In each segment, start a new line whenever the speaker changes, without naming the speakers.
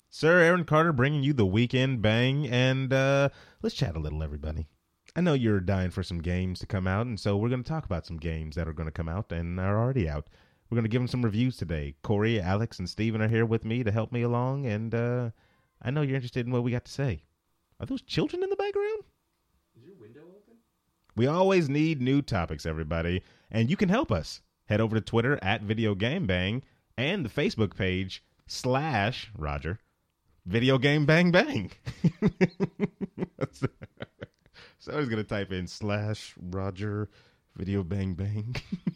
Sir Aaron Carter bringing you the Weekend Bang, and let's chat a little, everybody. I know you're dying for some games to come out, and so we're going to talk about some games that are going to come out and are already out. We're going to give them some reviews today. Corey, Alex, and Steven are here with me to help me along, and I know you're interested in what we got to say. Are those children in the background?
Is your window open?
We always need new topics, everybody, and you can help us. Head over to Twitter @VideoGameBang and the Facebook page /Roger Video Game Bang Bang. So I was going to type in /Roger Video Bang Bang.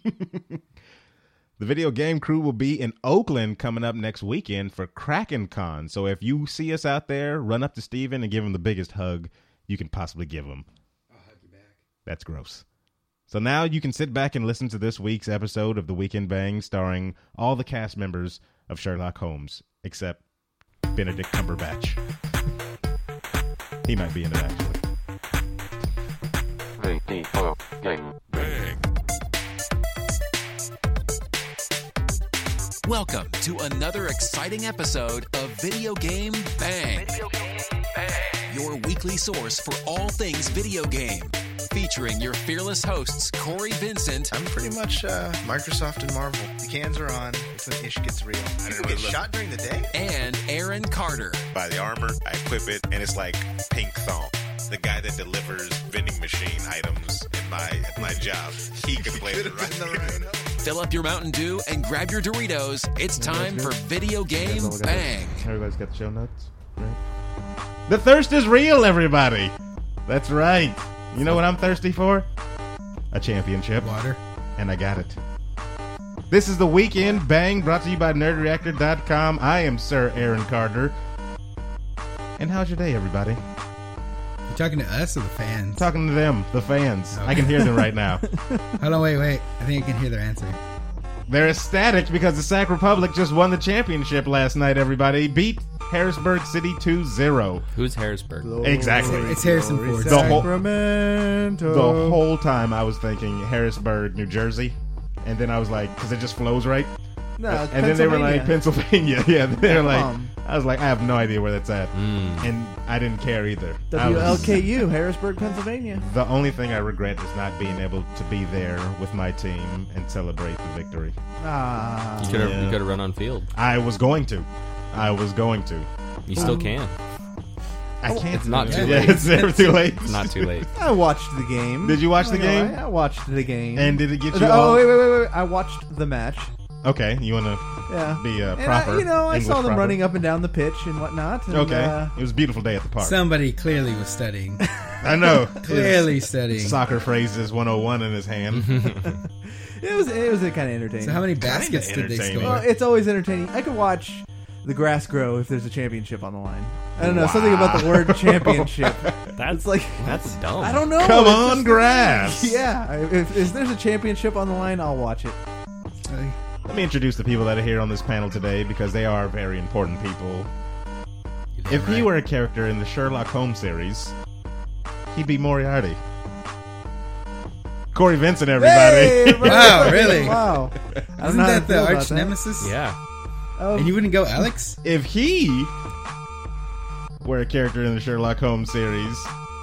The video game crew will be in Oakland coming up next weekend for Kraken Con. So if you see us out there, run up to Steven and give him the biggest hug you can possibly give him.
I'll hug you back.
That's gross. So now you can sit back and listen to this week's episode of The Weekend Bang starring all the cast members of Sherlock Holmes, except Benedict Cumberbatch. He might be in it, actually.
Video Game Bang.
Welcome to another exciting episode of Video Game Bang.
Video Game Bang.
Your weekly source for all things video game. Featuring your fearless hosts, Corey Vincent.
I'm pretty much Microsoft and Marvel. The cans are on. It's when ish gets real. People get shot during the day?
And Aaron Carter.
Buy the armor, I equip it, and it's like pink thong. The guy that delivers vending machine items at my job, he could play it right.
Fill up your Mountain Dew and grab your Doritos. It's time for Video Game Bang.
Everybody's got the show notes, right? The thirst is real, everybody. That's right. You know what I'm thirsty for? A championship.
Water.
And I got it. This is the Weekend Bang, brought to you by NerdReactor.com. I am Sir Aaron Carter. And how's your day, everybody?
You talking to us or the fans?
Talking to them, the fans.
Okay.
I can hear them right now.
Hold on, wait. I think I can hear their answer.
They're ecstatic because the Sac Republic just won the championship last night, everybody. Beat Harrisburg City 2-0.
Who's Harrisburg?
Exactly.
It's Harrison Ford.
The whole time I was thinking Harrisburg, New Jersey. And then I was like, because it just flows right.
No,
And then they were like, Pennsylvania. Yeah, they were like, I was like, I have no idea where that's at. And I didn't care either.
WLKU, Harrisburg, Pennsylvania.
The only thing I regret is not being able to be there with my team and celebrate the victory.
You could have run on field.
I was going to.
You still can.
I can't.
It's not too
Yeah,
late.
it's never too late.
It's not too late.
I watched the game.
Did you watch the game?
I watched the game.
And did it get you all?
Wait. I watched the match.
Okay, you want to be proper.
I
English
saw them
proper.
running up and down the pitch and whatnot. And,
Okay, it was a beautiful day at the park.
Somebody clearly was studying.
I know.
Clearly studying.
Soccer phrases 101 in his hand.
it was kind of entertaining.
So how many baskets did they
entertaining.
score?
Well, it's always entertaining. I could watch the grass grow if there's a championship on the line. I don't know, something about the word championship.
That's dumb.
I don't know.
Come
It's
on,
just-
grass.
Yeah, if there's a championship on the line, I'll watch it.
Let me introduce the people that are here on this panel today because they are very important people. If he were a character in the Sherlock Holmes series, he'd be Moriarty. Corey Vincent, everybody.
Hey,
Wow, really?
Wow. I don't
Isn't
know how to
that the
feel about
arch
that.
nemesis?
Yeah.
And you wouldn't go Alex?
If he were a character in the Sherlock Holmes series,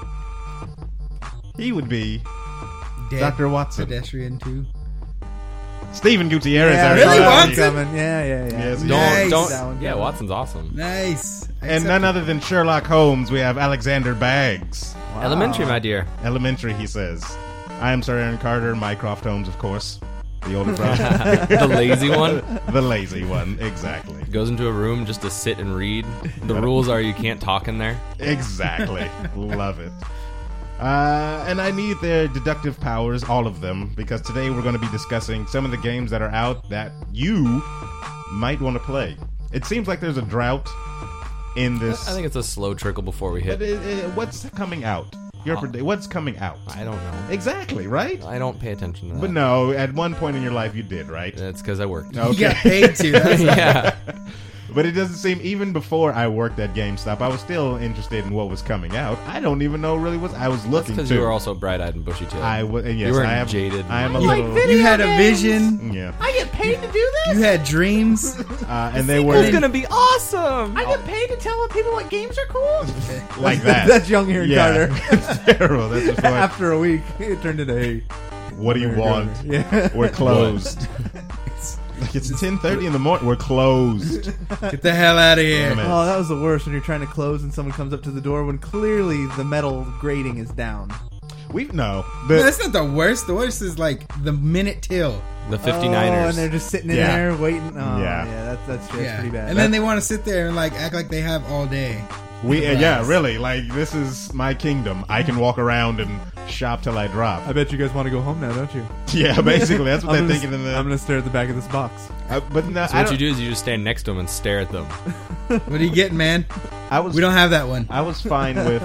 he would be
Dead
Dr. Watson.
Pedestrian 2.
Stephen Gutierrez.
Yeah,
everybody.
Really,
Watson?
Watson?
Coming. Yeah.
Yes,
Nice.
That one.
Yeah, Watson's awesome.
Nice.
And none other than Sherlock Holmes, we have Alexander Baggs.
Wow.
Elementary, my dear.
Elementary, he says. I am Sir Aaron Carter, Mycroft Holmes, of course. The older brother.
The lazy one
The lazy one, exactly.
goes into a room just to sit and read. The rules are you can't talk in there.
Exactly. Love it. And I need their deductive powers, all of them, because today we're going to be discussing some of the games that are out that you might want to play. It seems like there's a drought in this.
I think it's a slow trickle before we hit.
But what's coming out? What's coming out?
I don't know.
Exactly, right?
I don't pay attention to that.
But no, at one point in your life you did, right?
It's because I worked.
Okay.
You got paid to. That's
Yeah.
But it doesn't seem, even before I worked at GameStop, I was still interested in what was coming out. I don't even know really what I was looking
Because
to.
you were also bright-eyed and bushy-tailed.
I was, and yes,
You weren't
I am
jaded.
I am a
You
like
little.
video
You had a
games.
vision.
Yeah,
I get paid to do this.
You had dreams.
and they were
gonna be awesome.
I get paid to tell people what games are cool.
like that.
That's young Aaron
yeah,
Carter.
it's terrible. That's just like,
After a week, it turned into hey.
what do you want?
Yeah.
We're closed. Like it's 10:30 in the morning. We're closed.
Get the hell out of here.
Damn it.
Oh, that was the worst when you're trying to close and someone comes up to the door when clearly the metal grating is down.
We no.
No, that's not the worst. The worst is like the minute till.
The
Oh,
59ers.
and they're just sitting in
Yeah.
there waiting. Oh,
Yeah.
yeah, that's pretty bad.
And then they want to sit there and like act like they have all day.
Yeah, really. Like this is my kingdom. I can walk around and shop till I drop.
I bet you guys want to go home now, don't you?
Yeah, basically that's what
I'm
they're
gonna-
thinking. In
I'm
the,
going to stare at the back of this box.
but no,
So
I
what
don't-
you do is you just stand next to them and stare at them.
What are you getting, man?
I was
We don't have that one.
I was fine with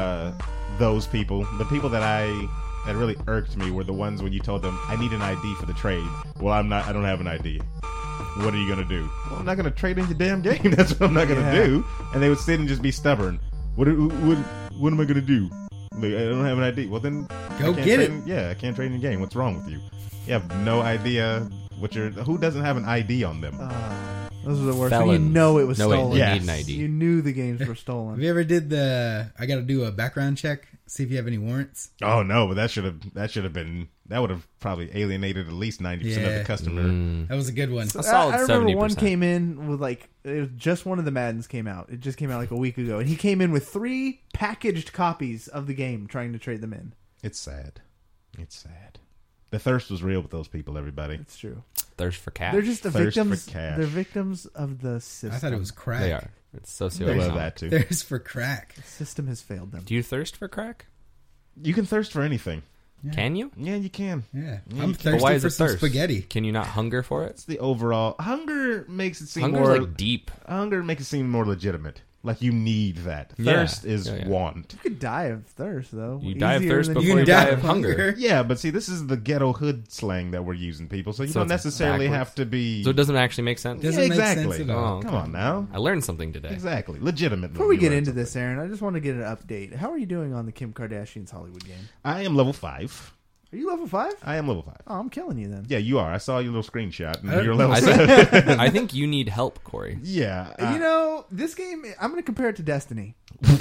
those people. The people that really irked me were the ones when you told them I need an ID for the trade. Well, I don't have an ID. What are you gonna do? Well, I'm not gonna trade in your damn game. That's what I'm not gonna
Yeah.
do. And they would sit and just be stubborn. What am I gonna do? Like, I don't have an ID. Well, then
Go
I can't
get
trade
it.
in- yeah, I can't trade in your game. What's wrong with you? You have no idea what you're. Who doesn't have an ID on them?
Those are the worst. When you
Felons.
know it was
No, wait,
stolen.
you
Yes.
need an ID.
You knew the games were
Have
stolen.
you ever did I got to do a background check, see if you have any warrants?
Oh no, but that should have been. That would have probably alienated at least 90% of the
Yeah.
customer.
That was a good one.
A solid
I remember one
70%.
came in with like it was just one of the Maddens came out. It just came out like a week ago, and he came in with 3 packaged copies of the game, trying to trade them in.
It's sad. It's sad. The thirst was real with those people. Everybody.
It's true.
Thirst for cash.
They're just the
Thirst for
victims.
cash.
They're victims of the system.
I thought it was crack.
They are. It's
I
socioeconomic.
love that too.
There's for crack.
The system has failed them.
Do you thirst for crack?
You can thirst for anything.
Can you?
Yeah, you can.
Yeah.
Yeah,
I'm
you can.
But
thirsty
why is
for
it
some
thirst?
spaghetti.
Can you not hunger for it?
It's the overall hunger makes it seem
Hunger's
more.
like deep.
Hunger makes it seem more legitimate. Like you need that.
Yeah.
Thirst is
Yeah, yeah.
want.
You could die of thirst, though.
You die of
Easier
thirst
than
before
You
you
can
die
die
of hunger.
Yeah, but see, this is the ghetto hood slang that we're using, people. So you
So
don't
it's
necessarily
backwards.
have to be.
So it doesn't actually make sense.
Doesn't
Yeah,
make
exactly.
sense at all.
Oh,
Come on now.
I learned something today.
Exactly. Legitimate.
Before we get into this, Aaron, I just want to get an update. How are you doing on the Kim Kardashian's Hollywood game?
I am level 5.
Are you level 5?
I am level 5.
Oh, I'm killing you then.
Yeah, you are. I saw your little screenshot. And
I-
you're level
I
7.
think, I think you need help, Corey.
Yeah.
You know, this game, I'm going to compare it to Destiny.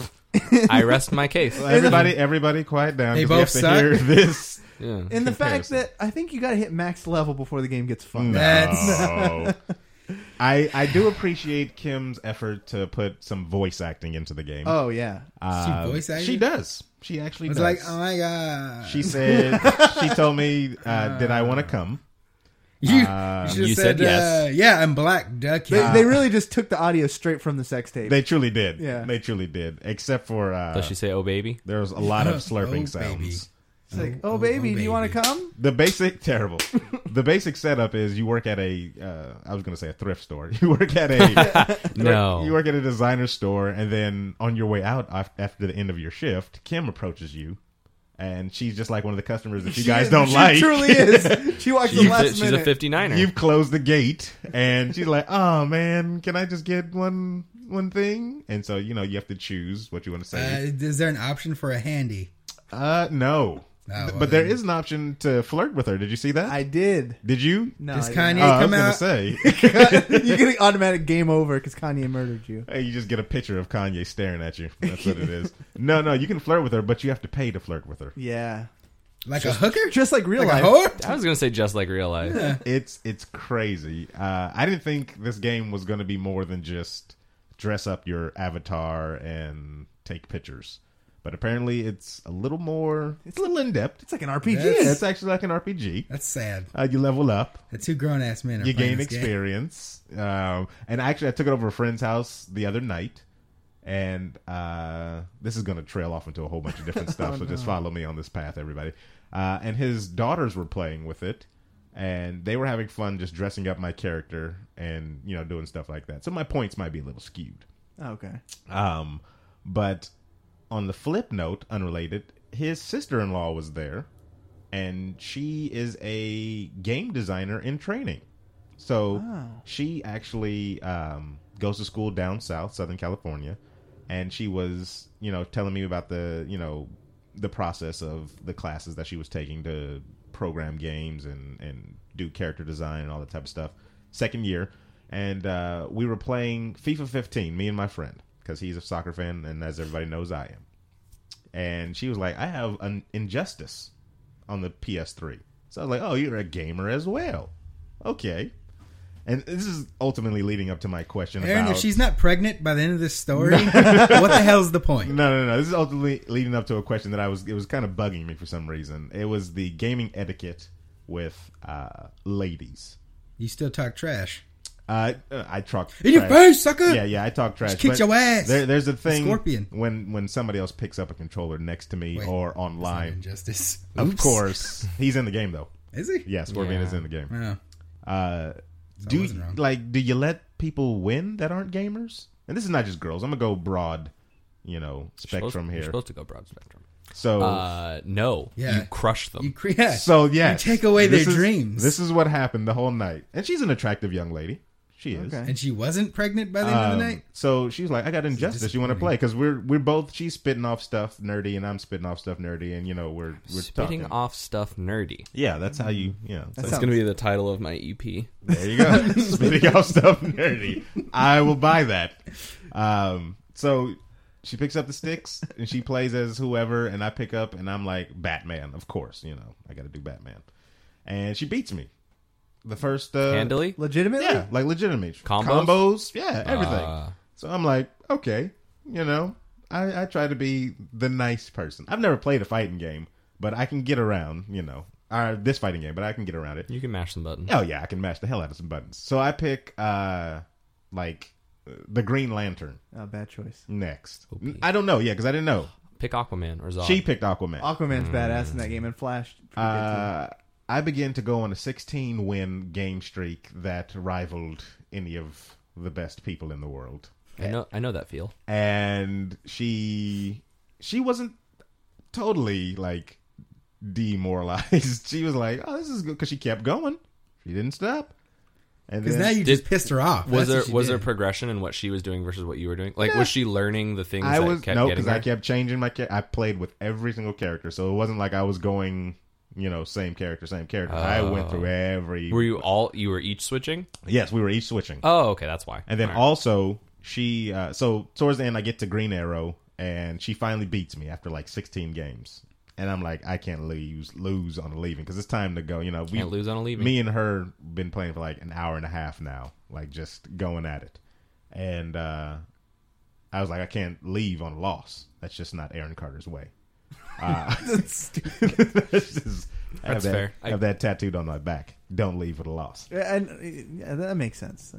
I rest my case.
everybody, quiet down.
They
'cause we have
both
to
suck?
hear this.
Yeah.
In the fact
Comparison.
that I think you got to hit max level before the game gets fun.
No. I do appreciate Kim's effort to put some voice acting into the game.
Oh, yeah.
She voice acted?
She does. She actually
I was
does.
like, oh my god.
She said, she told me, did I want to come?
you
uh,
should have
you
said,
said yes.
yeah, I'm black. Duck.
They really just took the audio straight from the sex tape.
They truly did.
Yeah.
They truly did. Except for,
Does she say, "Oh baby"?
there was a lot of
Oh,
slurping
baby.
sounds.
It's like, oh, baby, do you want to
baby.
come?
The basic, terrible. The basic setup is you work at a, I was going to say a thrift store. You work at a,
No.
you work at a designer store, and then on your way out after the end of your shift, Kim approaches you, and she's just like one of the customers that you guys don't
she
like.
truly is. She walks the
She's,
last
she's
minute.
a 59er.
You've closed the gate, and she's like, "Oh man, can I just get one thing?" And so you have to choose what you want to say.
Is there an option for a handy?
No.
Oh, well,
But there
then.
is an option to flirt with her. Did you see that?
I did.
Did you?
No,
Does
I
Kanye
did
Oh, I was
come
gonna
out?
say.
not. You get an automatic game over because Kanye murdered you.
Hey, you just get a picture of Kanye staring at you. That's what it is. No, you can flirt with her, but you have to pay to flirt with her.
Yeah.
Like a hooker?
Just like real
Like
life.
a whore?
I was gonna say just like real life.
It's crazy. I didn't think this game was going to be more than just dress up your avatar and take pictures. But apparently it's a little more, it's a little in-depth.
It's like an RPG.
Yeah, it's actually like an RPG.
That's sad.
You level up.
The 2 grown ass men are
You
playing
gain
this game.
experience. And actually, I took it over a friend's house the other night. And this is going to trail off into a whole bunch of different stuff. So just follow me on this path, everybody. And his daughters were playing with it. And they were having fun just dressing up my character and, doing stuff like that. So my points might be a little skewed.
Okay.
But on the flip note, unrelated, his sister-in-law was there, and she is a game designer in training. So she actually goes to school down south, Southern California, and she was, telling me about the process of the classes that she was taking to program games and do character design and all that type of stuff. Second year, and we were playing FIFA 15, me and my friend, because he's a soccer fan, and as everybody knows, I am. And she was like, I have an Injustice on the PS3. So I was like, oh, you're a gamer as well. Okay. And this is ultimately leading up to my question
Aaron,
about...
if she's not pregnant by the end of this story, what the hell's the point?
No. This is ultimately leading up to a question that it was kind of bugging me for some reason. It was the gaming etiquette with ladies.
You still talk trash.
I talk
in your face, sucker.
Yeah, I talk trash.
Just kick your ass.
There's a thing,
Scorpion.
when somebody else picks up a controller next to me or online.
Injustice.
Of course, he's in the game though.
Is he?
Yeah, Scorpion is in the game.
Oh.
Do you let people win that aren't gamers? And this is not just girls. I'm gonna go broad, spectrum here.
You're supposed to go broad spectrum.
So
no,
Yeah.
you crush them.
So yes,
you take away their dreams.
This is what happened the whole night. And she's an attractive young lady. She is.
And she wasn't pregnant by the end of the night?
So she's like, I got Injustice. You want to play? Because we're both, she's spitting off stuff nerdy and I'm spitting off stuff nerdy. And, we're
spitting
talking.
off stuff nerdy.
Yeah, that's how you,
That's going to be the title of my EP.
There you go. Spitting off stuff nerdy. I will buy that. So she picks up the sticks and she plays as whoever. And I pick up and I'm like, Batman, of course. I got to do Batman. And she beats me. The first
handily,
legitimately,
yeah, like legitimately
combos,
yeah, everything. So I'm like, okay, I try to be the nice person. I've never played a fighting game, but I can get around, this fighting game, but I can get around it.
You can mash some buttons.
Oh yeah, I can mash the hell out of some buttons. So I pick the Green Lantern.
Oh, bad choice.
Next, I don't know, because I didn't know.
Pick Aquaman or Zod.
She picked Aquaman.
Aquaman's badass in that game and Flash.
I began to go on a 16-win game streak that rivaled any of the best people in the world.
I know that feel.
And she wasn't totally demoralized. She was like, "Oh, this is good," because she kept going. She didn't stop.
Because now you just pissed her off.
Was there progression in what she was doing versus what you were doing? Was she learning the things that kept getting
because
her?
I kept changing my. I played with every single character, so it wasn't like I was going. Same character. I went through every...
Were you were each switching?
Yes, we were each switching.
Oh, okay, that's why.
And then also, she... so, towards the end, I get to Green Arrow, and she finally beats me after 16 games. And I'm like, I can't lose on a leaving, because it's time to go.
Can't lose on a leaving.
Me and her been playing for an hour and a half now, just going at it. And I was like, I can't leave on a loss. That's just not Aaron Carter's way.
That's stupid.
That's fair.
I have that tattooed on my back. Don't leave with a loss.
And that makes sense.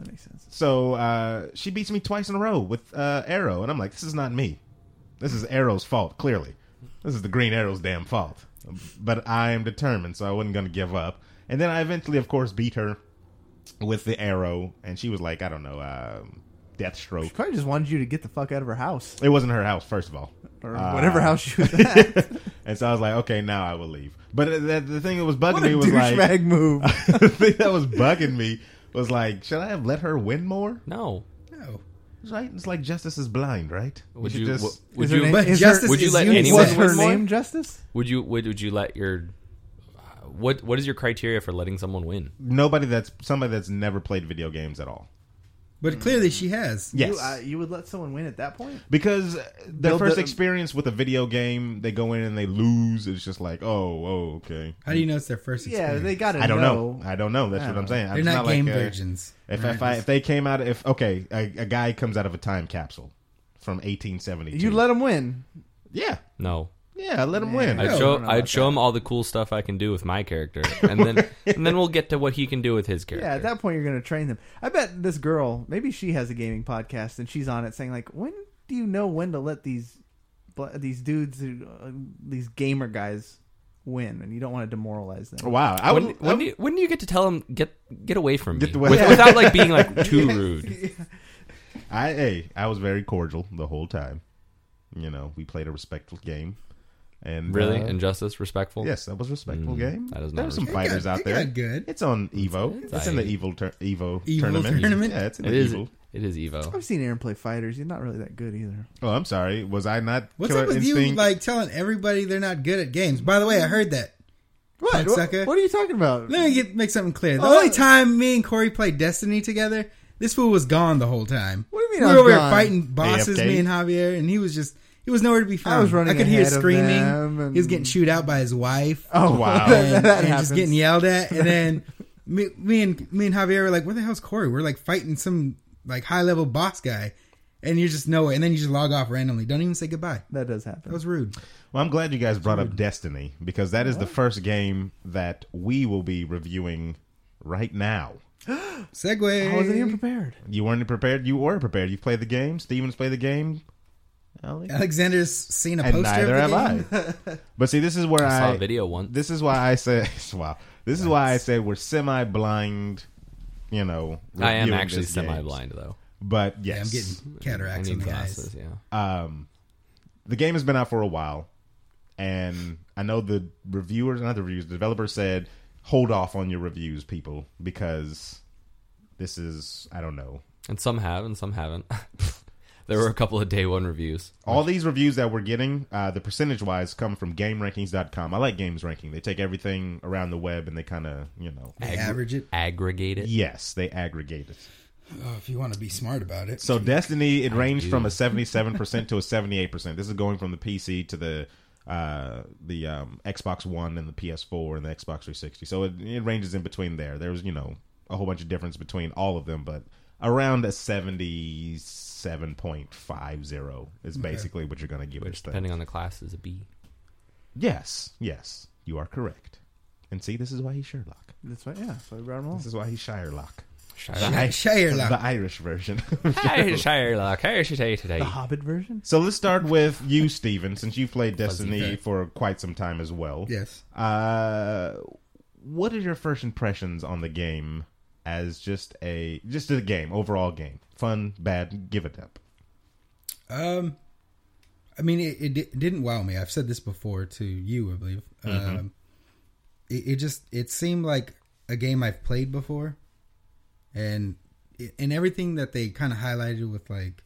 So she beats me twice in a row with Arrow, and I'm like, this is not me. This is Arrow's fault. Clearly, this is the Green Arrow's damn fault. But I am determined, so I wasn't going to give up. And then I eventually, of course, beat her with the Arrow, and she was like, I don't know, Deathstroke.
She probably just wanted you to get the fuck out of her house.
It wasn't her house, first of all.
Or whatever house she was at.
And so I was like, okay, now I will leave. But the thing that was bugging me was
douchebag move.
The thing that was bugging me was should I have let her win more?
No.
Right? It's like Justice is blind, right?
Would you let
anyone
What's her
win more?
name? Justice?
Would you let your what is your criteria for letting someone win?
Somebody that's never played video games at all.
But clearly she has.
Yes.
You would let someone win at that point?
Because their first experience with a video game, they go in and they lose. It's just okay.
How do you know it's their first experience?
Yeah, they got to know.
I don't know. That's what I'm saying.
They're not game virgins.
If they came out, a guy comes out of a time capsule from 1872.
You let him win.
Yeah.
No.
Yeah, let him win.
I'd show him all the cool stuff I can do with my character, and then we'll get to what he can do with his character.
Yeah, at that point you're going to train them. I bet this girl, maybe she has a gaming podcast, and she's on it saying when do you know when to let these dudes, these gamer guys, win, and you don't want to demoralize them.
Wow,
when do you get to tell them get away from me
away.
without being too rude?
I was very cordial the whole time. We played a respectful game. And
really, Injustice, respectful.
Yes, that was a respectful game.
That is not.
There's some fighters out there.
Good.
It's on Evo. It's in the Evo tournament.
Tournament?
Yeah, it's in the
It is.
Evo.
It is Evo.
I've seen Aaron play fighters. He's not really that good either.
Oh, I'm sorry. Was I not?
What's
Killer
up with
Instinct?
you, like, telling everybody they're not good at games? By the way, I heard that.
What?
Sucker.
What are you talking about?
Let me make something clear. The
Oh,
only time me and Corey played Destiny together, this fool was gone the whole time.
What do you mean
We
I
were
was
over here
gone?
fighting bosses,
AFK?
me and Javier, and he was nowhere to be found.
I was running
I could hear
ahead of
screaming.
them and-
He was getting chewed out by his wife.
Oh,
Wow.
and,
that
and
happens.
just getting yelled at. And then me and Javier were like, "Where the hell's Corey?" We're like fighting some like high level boss guy, and you just know it. And then you just log off randomly. Don't even say goodbye.
That does happen.
That was rude.
Well, I'm glad you guys brought up Destiny because that is the first game that we will be reviewing right now.
Segue.
I wasn't even prepared.
You weren't prepared. You were prepared. You've played the game. Steven's played the game.
Alexander's seen a
And
poster
neither
of the
have
game.
I. But see, this is where
I saw a video once.
This is why I say, wow. This is why I say we're semi-blind. You know,
I am
reviewing
actually
this game.
semi-blind though.
But
Yeah,
yes,
I'm getting
I
cataracts in
need
the
glasses.
eyes.
Yeah.
the game has been out for a while, and I know the reviewers, not the reviewers, the developers said, hold off on your reviews, people, because this is, I don't know.
And some have, and some haven't. There were a couple of day one reviews.
All these reviews that we're getting, the percentage-wise, come from GameRankings.com. I like Games Ranking. They take everything around the web and they kind of,
They average it.
Aggregate it.
yes, they aggregate it.
Oh, if you want to be smart about it.
So Destiny, it ranged
do.
from a 77% to a 78%. This is going from the PC to the Xbox One and the PS4 and the Xbox 360. So it ranges in between there. There's, a whole bunch of difference between all of them, but around a 77.50 is basically what you're going to give
Which,
this thing.
depending on the class, is a B.
Yes, you are correct. And see, this is why he's Sherlock.
That's right. Yeah. So we brought him along.
This is why he's Shylock.
Shylock.
The Irish version.
Hey, Shylock. How should I today?
The Hobbit version.
So let's start with you, Steven, since you've played Destiny
Fuzzy.
for quite some time as well.
Yes.
What are your first impressions on the game as just a game, overall game? Fun, bad, give it up.
I mean, it didn't wow me. I've said this before to you, I believe. It seemed like a game I've played before, and everything that they kind of highlighted with like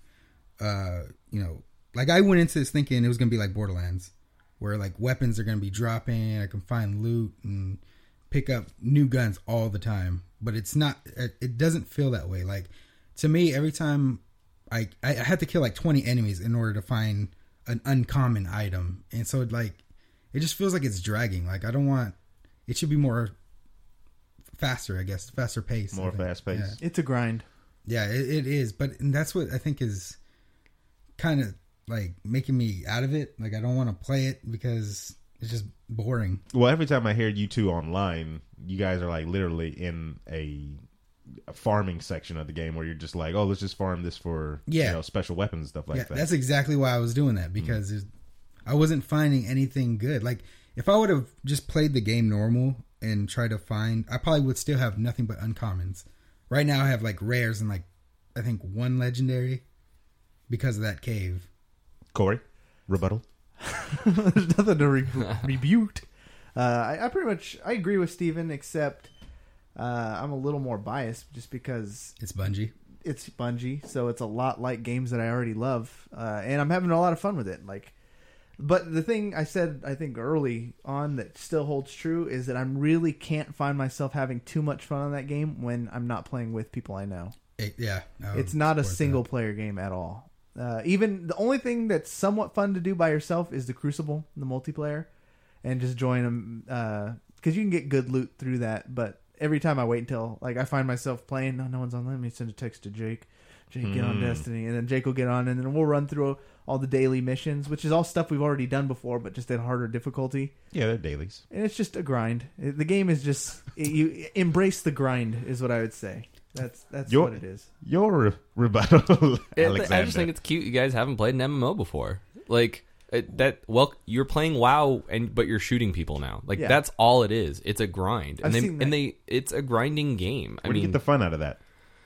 I went into this thinking it was gonna be like Borderlands, where like weapons are gonna be dropping, I can find loot and pick up new guns all the time. But it's not. It doesn't feel that way. Like, to me, every time I had to kill like 20 enemies in order to find an uncommon item, and so it just feels like it's dragging. Like, I don't want. It should be more faster, I guess, faster paced.
More fast paced.
It's a grind.
Yeah, it is. And that's what I think is kind of like making me out of it. Like, I don't want to play it because it's just boring.
Well, every time I hear you two online, you guys are like literally in a farming section of the game where you're just like, oh, let's just farm this for special weapons and stuff like that.
That's exactly why I was doing that, because I wasn't finding anything good. Like, if I would have just played the game normal and tried to find, I probably would still have nothing but uncommons. Right now I have like rares and like I think one legendary because of that cave.
Corey, rebuttal.
There's nothing to rebuke. I pretty much I agree with Steven, except I'm a little more biased just because
It's Bungie.
it's Bungie, so it's a lot like games that I already love, and I'm having a lot of fun with it. But the thing I said, I think early on that still holds true is that I really can't find myself having too much fun on that game when I'm not playing with people I know. It's not a single player game at all. Even the only thing that's somewhat fun to do by yourself is the Crucible, the multiplayer, and just join them because you can get good loot through that. But every time I wait until I find myself playing, no one's on. Let me send a text to Jake. Jake, get on Destiny, and then Jake will get on, and then we'll run through all the daily missions, which is all stuff we've already done before, but just at harder difficulty.
Yeah, they're dailies.
And it's just a grind. The game is just you embrace the grind, is what I would say. That's what it is.
Your rebuttal, Alexander.
I just think it's cute. You guys haven't played an MMO before, you're playing WoW, but you're shooting people now. That's all it is. It's a grind, it's a grinding game.
Where do you get the fun out of that?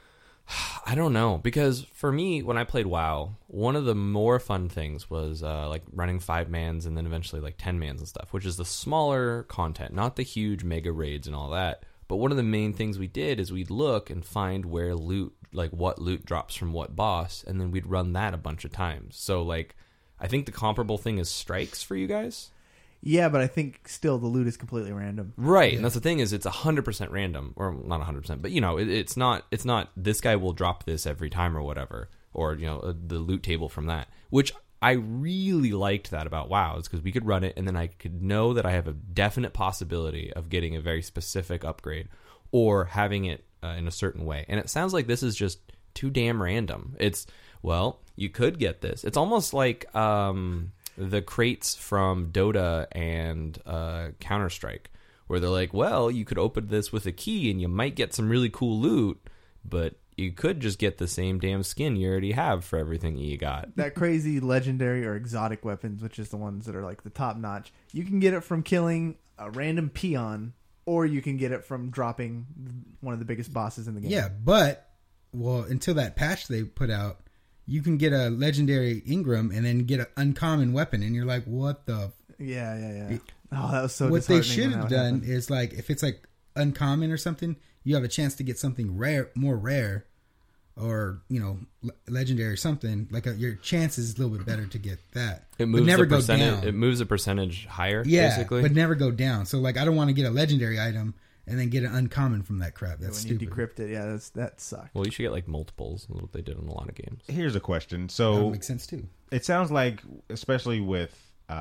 I don't know, because for me, when I played WoW, one of the more fun things was running 5-mans and then eventually 10-mans and stuff, which is the smaller content, not the huge mega raids and all that. But one of the main things we did is we'd look and find where loot like what loot drops from what boss, and then we'd run that a bunch of times. So like, I think the comparable thing is strikes for you guys.
Yeah, but I think still the loot is completely random.
Right, and that's the thing is it's 100% random, or not 100%, but you know, it's not this guy will drop this every time or whatever, or you know, the loot table from that, which I really liked that about WoW, is because we could run it and then I could know that I have a definite possibility of getting a very specific upgrade or having it in a certain way. And it sounds like this is just too damn random. It's, well, you could get this. It's almost like the crates from Dota and Counter-Strike, where they're like, well, you could open this with a key and you might get some really cool loot, but you could just get the same damn skin you already have for everything you got.
That crazy legendary or exotic weapons, which is the ones that are like the top notch, you can get it from killing a random peon, or you can get it from dropping one of the biggest bosses in the game.
Yeah, but, well, until that patch they put out, you can get a legendary Ingram and then get an uncommon weapon, and you're like, what the...
Yeah. Oh, that was so
what they
disheartening
should
when
have
that
done
happened.
is, like, if it's like uncommon or something, you have a chance to get something rare, more rare, or, you know, legendary or something. Like your chance is a little bit better to get that.
It moves
but never
the
go
percentage.
down.
It moves a percentage higher.
Yeah,
basically.
but never go down. So, like, I don't want to get a legendary item and then get an uncommon from that crap. That's
when
stupid.
you decrypt it, yeah, that sucks.
Well, you should get like multiples. That's what they did in a lot of games.
Here's a question.
That
So
would make sense too.
it sounds like, especially with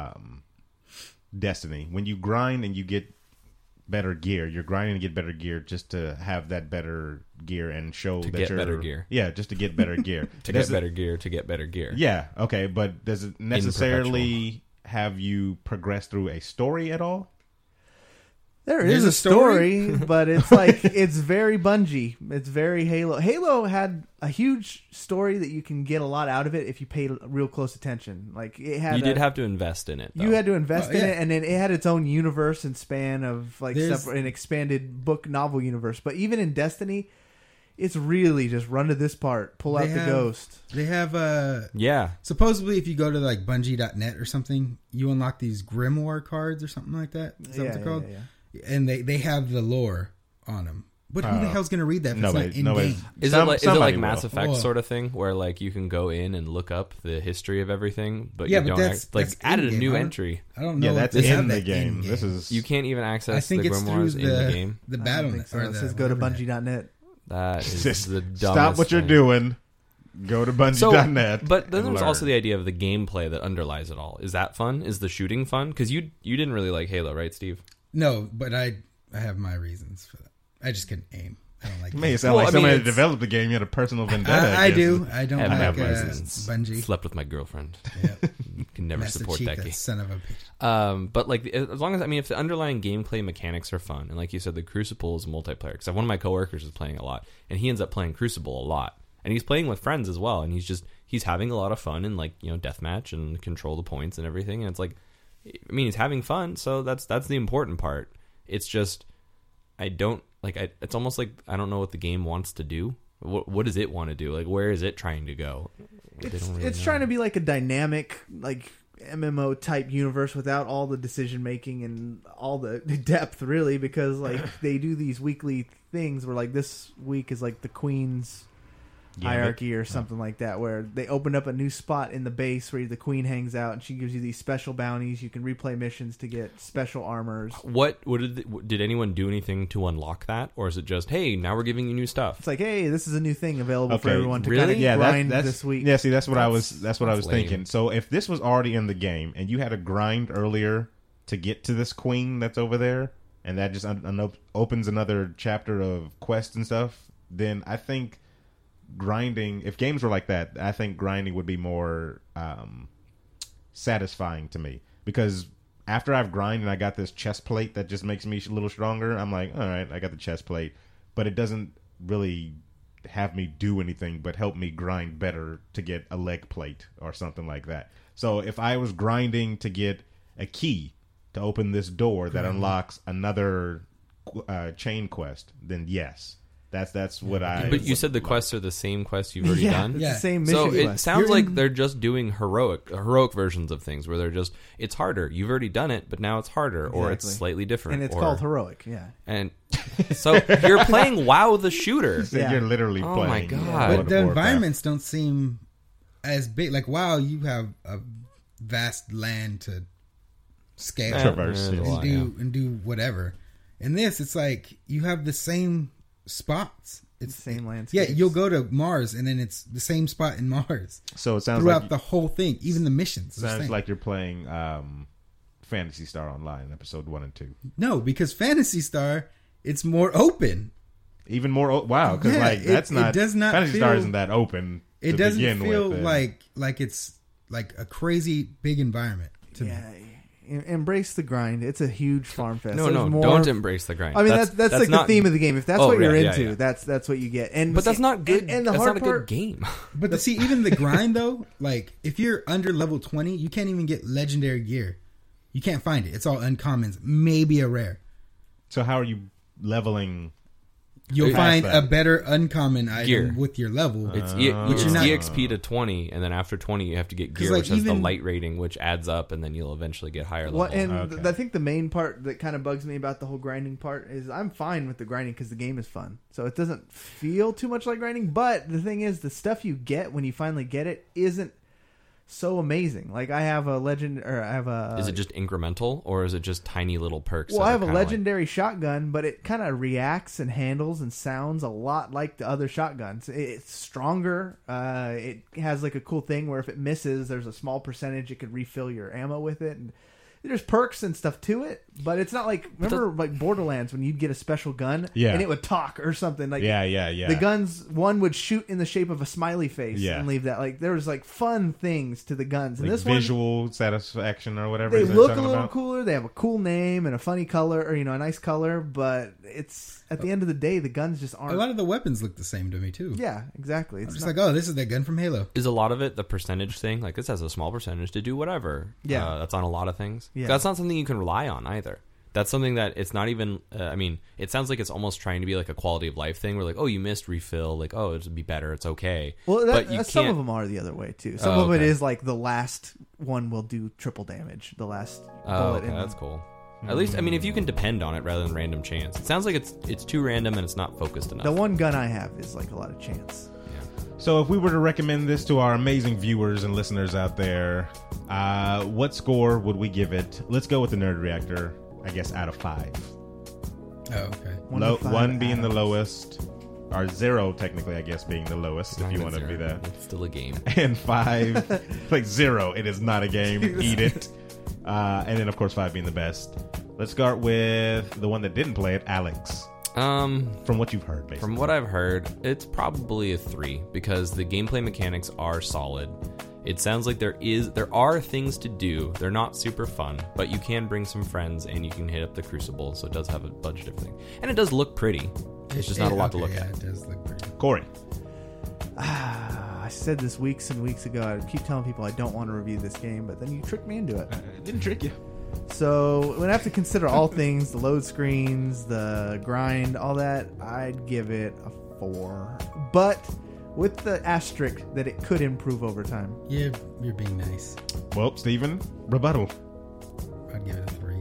Destiny, when you grind and you get better gear, you're grinding to get better gear just to have that better gear and show
To
that
get
you're
better gear.
Yeah, just to get better gear.
To
Does
get
it-
better gear. To get better gear.
Yeah, okay, but does it necessarily have you progress through a story at all?
There
There's
is
a
a story, but it's like it's very Bungie. It's very Halo. Halo had a huge story that you can get a lot out of it if you paid real close attention. Like it had,
You did have to invest in it. Though.
you had to invest
Oh, yeah.
in it, and then it had its own universe and span of like
There's-
an expanded book novel universe. But even in Destiny, it's really just run to this part, pull out
They
the
have-
ghost.
They have
Yeah.
supposedly if you go to like Bungie.net or something, you unlock these Grimoire cards or something like that. Is that what they're called?
Yeah.
And they have the lore on them. But who the hell's going to read that if it's not in
nobody-
game?
Is
Some-
it like
somebody
Mass
will.
Effect
Oh.
sort of thing where like you can go in and look up the history of everything, but
Yeah,
you
but
don't
that's-
like
that's
added a
in-game.
new
I don't-
entry.
I don't know.
Yeah,
if
that's
they have
in the
that
game.
in-game.
This is
You can't even
I
access
think
the
it's through
grimoires in the
the
game.
the
I
battle
don't think so. It says go to Bungie.net.
That is
just
the dumbest
stop what you're
thing.
doing. Go to Bungie.net.
But then
and
there's
learn.
also the idea of the gameplay that underlies it all. Is that fun? Is the shooting fun? Because you didn't really like Halo, right, Steve?
No, but I have my reasons for that. I just couldn't aim. I don't like
You made it
it.
sound
Well,
like
I mean,
somebody that
it's-
developed the game. You had a personal vendetta.
I
against
do.
it.
I don't
Have
like
reasons.
Bungie.
Slept with my girlfriend.
Yeah.
Can never
Master
support
Chief,
that game.
son of a bitch.
But like, as long as if the underlying gameplay mechanics are fun, and like you said, the Crucible is multiplayer. Because one of my coworkers is playing a lot, and he ends up playing Crucible a lot, and he's playing with friends as well, and he's having a lot of fun and like deathmatch and control the points and everything, and it's like, I mean, he's having fun, so that's the important part. It's just I don't like. It's almost like I don't know what the game wants to do. What does it want to do? Like, where is it trying to go?
It's trying to be like a dynamic, like MMO type universe without all the decision making and all the depth, really, because like they do these weekly things where like this week is like the Queen's hierarchy or something like that, where they opened up a new spot in the base where the Queen hangs out, and she gives you these special bounties. You can replay missions to get special armors.
What did anyone do anything to unlock that, or is it just, hey, now we're giving you new stuff?
It's like, hey, this is a new thing available for
Okay,
everyone to
really?
kind of
Yeah,
grind
that's
this week.
Yeah, see, that's what I was
that's
thinking.
lame.
So if this was already in the game and you had to grind earlier to get to this queen that's over there, and that just opens another chapter of quests and stuff, then I think grinding, if games were like that, I think grinding would be more satisfying to me, because after I've grinded and I got this chest plate that just makes me a little stronger, I'm like, all right, I got the chest plate, but it doesn't really have me do anything but help me grind better to get a leg plate or something like that. So if I was grinding to get a key to open this door that unlocks another chain quest, then yes. That's what I.
But you said the quests are the same quests you've already done.
It's
Yeah.
the same mission.
So it
quest.
sounds
You're
like
in-
they're just doing heroic versions of things where they're just it's harder. You've already done it, but now it's harder, or it's
Exactly.
slightly different,
and it's
or,
called heroic. Yeah.
And so you're playing WoW the shooter.
So
Yeah.
you're literally
Oh
playing.
my God.
World
But
of
the
Warcraft.
environments don't seem as big. Like, wow, you have a vast land to scale
Traverse,
there's a
yeah.
lot,
and do whatever. In this, it's like you have the same spots. It's
Same
Yeah,
landscape.
you'll go to Mars, and then it's the same spot in Mars
So it sounds
throughout
like
the whole thing, even the missions. the
sounds
same.
like you're playing Phantasy Star Online, episode 1 and 2.
No, because Phantasy Star, it's more open.
Even more. Wow, because
Yeah,
like that's
it
not.
does not
Fantasy Star
feel-
isn't that open.
It
to
doesn't
begin
feel
with, and-
like it's like a crazy big environment to me.
Yeah. Embrace the grind. It's a huge farm fest.
No,
There's
no,
more-
don't embrace the grind.
I mean, that's like
not,
the theme of the game. If that's
Oh,
what you're
yeah,
into,
yeah.
that's what you get. And
But that's not good.
And the
that's
hard
not a
part,
good game.
But see, even the grind though, like if you're under level 20, you can't even get legendary gear. You can't find it. It's all uncommons, maybe a rare.
So how are you leveling?
You'll
Past
find
that.
a better uncommon item
Gear.
with your level.
It's
which
it's
you're not-
EXP to 20, and then after 20, you have to get gear,
like,
which has the
even-
light rating, which adds up, and then you'll eventually get higher level.
Well, and
Okay.
I think the main part that kind of bugs me about the whole grinding part is I'm fine with the grinding because the game is fun. So it doesn't feel too much like grinding. But the thing is, the stuff you get when you finally get it isn't so amazing. Like I have a legend, or I have a.
Is it just incremental, or is it just tiny little perks?
Well,
that
I
are
have a
kinda like-
legendary shotgun, but it kind of reacts and handles and sounds a lot like the other shotguns. It's stronger. It has like a cool thing where if it misses, there's a small percentage it could refill your ammo with it. And there's perks and stuff to it, but it's not like remember like Borderlands when you'd get a special gun
Yeah.
and it would talk or something like
Yeah.
The guns, one would shoot in the shape of a smiley face
Yeah.
and leave that. Like there was like fun things to the guns. And
Like
this one,
visual satisfaction or whatever.
they
is that
look a
talking
little
about?
cooler. They have a cool name and a funny color, or a nice color. But it's at the end of the day, the guns just
a
aren't.
lot of the weapons look the same to me too.
Yeah, exactly.
I'm
It's
just
not,
like, oh, this is that gun from Halo.
Is a lot of it the percentage thing? Like this has a small percentage to do whatever.
Yeah.
That's on a lot of things.
Yeah.
That's not something you can rely on either. That's something that it's not even. I mean, it sounds like it's almost trying to be like a quality of life thing. Where like, oh, you missed refill. Like, oh, it'll be better. It's okay.
well,
but you
some
can't-
of them are the other way too. Some
Oh,
of it
okay.
is like the last one will do triple damage. The last
Oh,
bullet.
okay,
in
that's
the-
cool. At least, I mean, if you can depend on it rather than random chance. It sounds like it's too random and it's not focused enough.
The one gun I have is like a lot of chance.
So if we were to recommend this to our amazing viewers and listeners out there, what score would we give it? Let's go with the Nerd Reactor, I guess, out of 5.
Oh, okay.
One to five
One being the
atoms.
lowest, or 0 technically, I guess, being the lowest, if you want to be that.
It's still a game.
And 5, like 0, it is not a game. Eat it. And then, of course, 5 being the best. Let's start with the one that didn't play it, Alex. From what you've heard, basically.
From what I've heard, it's probably a 3 because the gameplay mechanics are solid. It sounds like there are things to do. They're not super fun, but you can bring some friends and you can hit up the Crucible, so it does have a bunch of different things. And it does look pretty. It's just not a lot to look
yeah,
at.
it does look pretty.
Corey.
I said this weeks and weeks ago. I keep telling people I don't want to review this game, but then you tricked me into it.
It didn't trick you.
So when I have to consider all things, the load screens, the grind, all that, I'd give it a 4. But with the asterisk that it could improve over time.
You're being nice.
Well, Steven, rebuttal.
I'd give it a 3.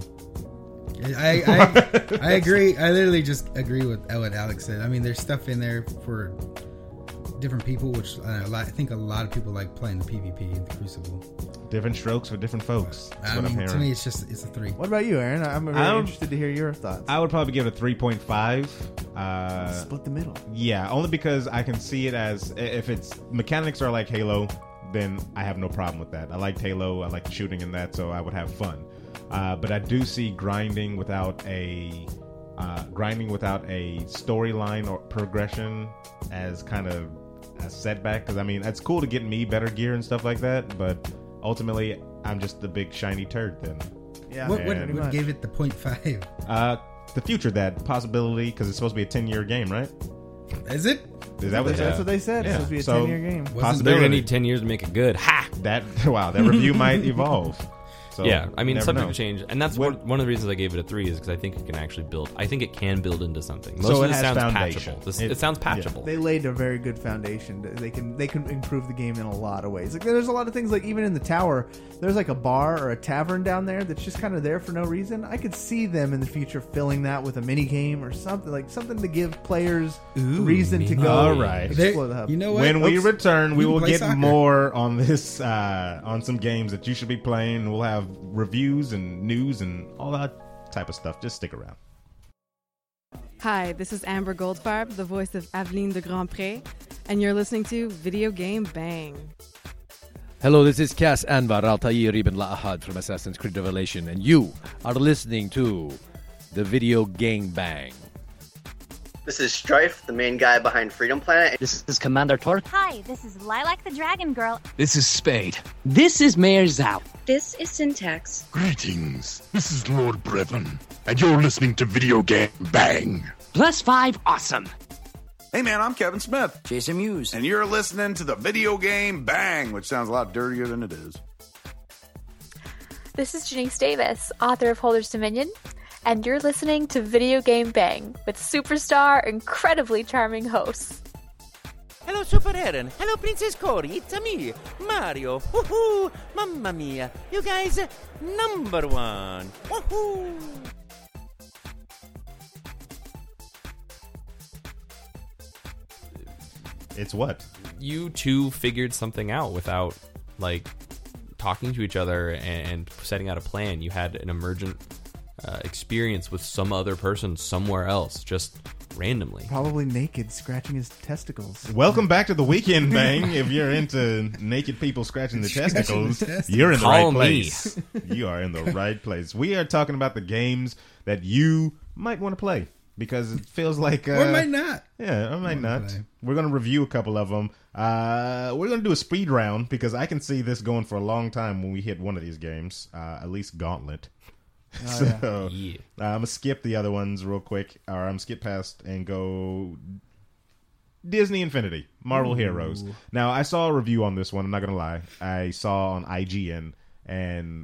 I agree. I literally just agree with what Alex said. I mean, there's stuff in there for different people, which I think a lot of people like playing the PvP in the Crucible.
Different strokes for different folks. That's
I
what I'm
mean, to
hearing.
me, it's a 3.
What about you, Aaron? I'm really
I'm-
interested to hear your thoughts.
I would probably give it a 3.5.
Split the middle.
Yeah, only because I can see it as if its mechanics are like Halo, then I have no problem with that. I liked Halo, I liked shooting in that, so I would have fun. But I do see grinding without a storyline or progression as kind of a setback. Because I mean, it's cool to get me better gear and stuff like that, but ultimately, I'm just the big shiny turd then.
Yeah,
What
pretty much.
gave it the 0.5?
The future, that possibility, because it's supposed to be a 10-year game, right?
Is it?
Is that
That's what they said.
Yeah.
It's supposed to be a
So-
10-year game.
Wasn't
They're
Possibility.
gonna need 10 years to make it good. Ha!
That review might evolve. So
yeah, I mean,
you never
subject
know.
to change, and that's
When-
one of the reasons I gave it a 3 is because I think it can actually build. I think it can build into something. Most
So
of
it
this
has
sounds
foundation.
patchable.
It-
It sounds
yeah.
patchable.
They laid a very good foundation. They can improve the game in a lot of ways. Like there's a lot of things, like even in the tower, there's like a bar or a tavern down there that's just kind of there for no reason. I could see them in the future filling that with a mini game or something, like something to give players reason to go.
All right.
Explore the hub.
You know what?
When we
Oops.
return, we
can
will
play
get
soccer.
more on this, on some games that you should be playing. We'll have reviews and news and all that type of stuff. Just stick around.
Hi, this is Amber Goldfarb, the voice of Aveline de Grandpré, and you're listening to Video Game Bang.
Hello, this is Cass Anwar Al-Tayyir ibn La'ahad from Assassin's Creed Revelation, and you are listening to the Video Gang Bang.
This is Strife, the main guy behind Freedom Planet.
This is Commander Torque.
Hi, this is Lilac the Dragon Girl.
This is Spade. This is Mayor Zhao.
This is Syntax.
Greetings, this is Lord Brevin, and you're listening to Video Game Bang.
+5 awesome.
Hey man, I'm Kevin Smith.
Jason Mewes.
And you're listening to the Video Game Bang, which sounds a lot dirtier than it is.
This is Janice Davis, author of Holders Dominion, and you're listening to Video Game Bang with superstar, incredibly charming hosts.
Hello, Super Aaron. Hello, Princess Cory. It's me, Mario. Woohoo! Mamma mia. You guys, number one. Woohoo!
It's what?
You two figured something out without, like, talking to each other and setting out a plan. You had an emergent experience with some other person somewhere else, just randomly.
Probably naked, scratching his testicles.
Welcome back to the Weekend Bang. If you're into naked people scratching the testicles, you're in the
Call
right
me.
place. You are in the right place. We are talking about the games that you might want to play because it feels like...
or might not.
Yeah, or might not.
play.
We're going to review a couple of them. We're going to do a speed round because I can see this going for a long time when we hit one of these games, at least Gauntlet. So
Yeah.
I'm going to skip the other ones real quick, or I'm going to skip past and go Disney Infinity, Marvel Heroes. Now, I saw a review on this one, I'm not going to lie. I saw on IGN, and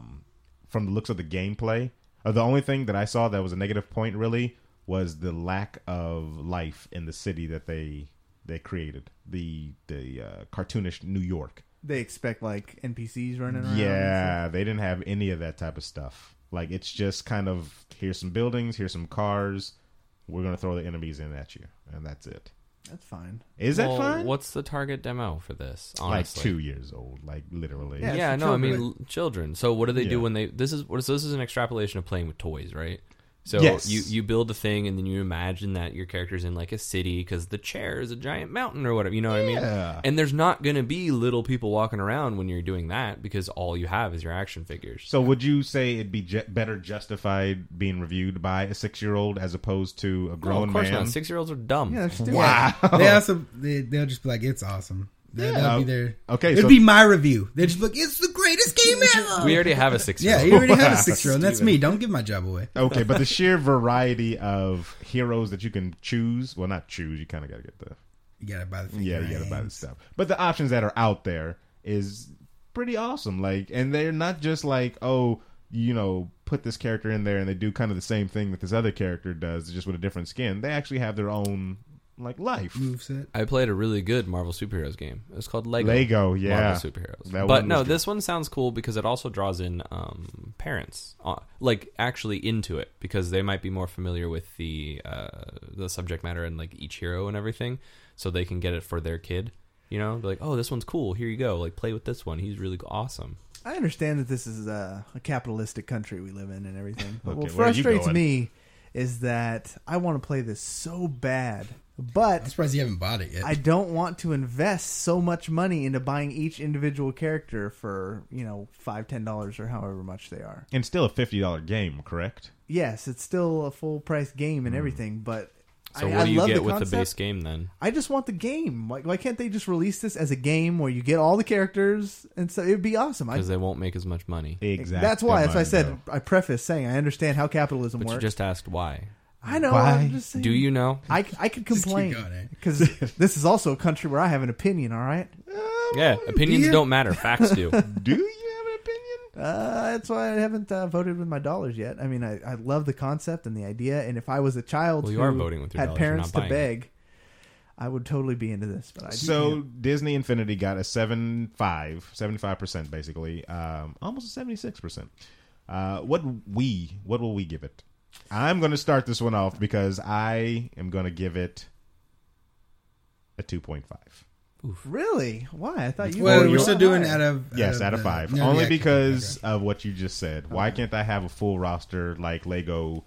from the looks of the gameplay, the only thing that I saw that was a negative point, really, was the lack of life in the city that they created, the cartoonish New York.
They expect like NPCs running around.
Yeah, they didn't have any of that type of stuff. Like, it's just kind of, here's some buildings, here's some cars, we're going to throw the enemies in at you, and that's it.
That's fine.
Is that fine?
What's the target demo for this? Honestly?
Like 2 years old, like literally.
Yeah, no,
children.
I mean children. So what do they do
Yeah.
when they? This is an extrapolation of playing with toys, right? So
Yes.
you build a thing and then you imagine that your character's in like a city because the chair is a giant mountain or whatever. You know what I mean?
Yeah.
And there's not going to be little people walking around when you're doing that because all you have is your action figures.
So would you say it'd be better justified being reviewed by a 6-year-old as opposed to a
No,
grown
of course
man?
not. 6-year-olds are dumb.
Yeah, they're stupid.
Wow.
They also they'll just be like, it's awesome. That'll be their.
Okay,
It'll
so-
be my review. They're just like, it's the greatest game ever.
We already have a 6-year-old.
Yeah, you already have a 6-year-old. And that's me. Don't give my job away.
Okay, but the sheer variety of heroes that you can choose, well, not choose, you kind of got to get the...
You gotta buy the
Yeah, you got to buy the stuff. But the options that are out there is pretty awesome. Like, and they're not just like, oh, you know, put this character in there and they do kind of the same thing that this other character does, just with a different skin. They actually have their own, like, life.
Moveset.
I played a really good Marvel superheroes game. It was called Lego.
Yeah.
Marvel superheroes.
That
But
one
no,
was good.
this one sounds cool because it also draws in parents, like actually into it because they might be more familiar with the subject matter and like each hero and everything, so they can get it for their kid. You know, they're like, oh, this one's cool. Here you go. Like, play with this one. He's really awesome.
I understand that this is a capitalistic country we live in and everything. But
Okay,
what
where are you
frustrates
going?
me is that I want to play this so bad, but
I'm surprised you haven't bought it yet.
I don't want to invest so much money into buying each individual character for, $5, $10 or however much they are.
And still a $50 game, correct?
Yes, it's still a full price game and everything, but
So
I
what do you
love
get
the
with the
concept.
base game then?
I just want the game. Why can't they just release this as a game where you get all the characters and so it'd be awesome.
Because they won't make as much money.
Exactly.
That's why I said I preface saying I understand how capitalism
But
works.
you just asked why.
I know.
Why?
I'm just saying.
Do you know?
I could
Just keep
complain
going, eh?
because this is also a country where I have an opinion. All right.
Yeah, opinions
you?
don't matter. Facts do.
Do you have an opinion?
That's why I haven't voted with my dollars yet. I mean, I love the concept and the idea, and if I was a child
Well, you
who
are voting with your
had
dollars, you're
parents
not
to
buying it.
beg, I would totally be into this. But
So Disney Infinity got a 75% basically, almost a 76%. What will we give it? I'm going to start this one off because I am going to give it a 2.5.
Really? Why? I thought you.
Well,
were
we're still doing
higher.
out of
5.
no,
Only
yeah,
because of what you just said. Why can't I have a full roster like Lego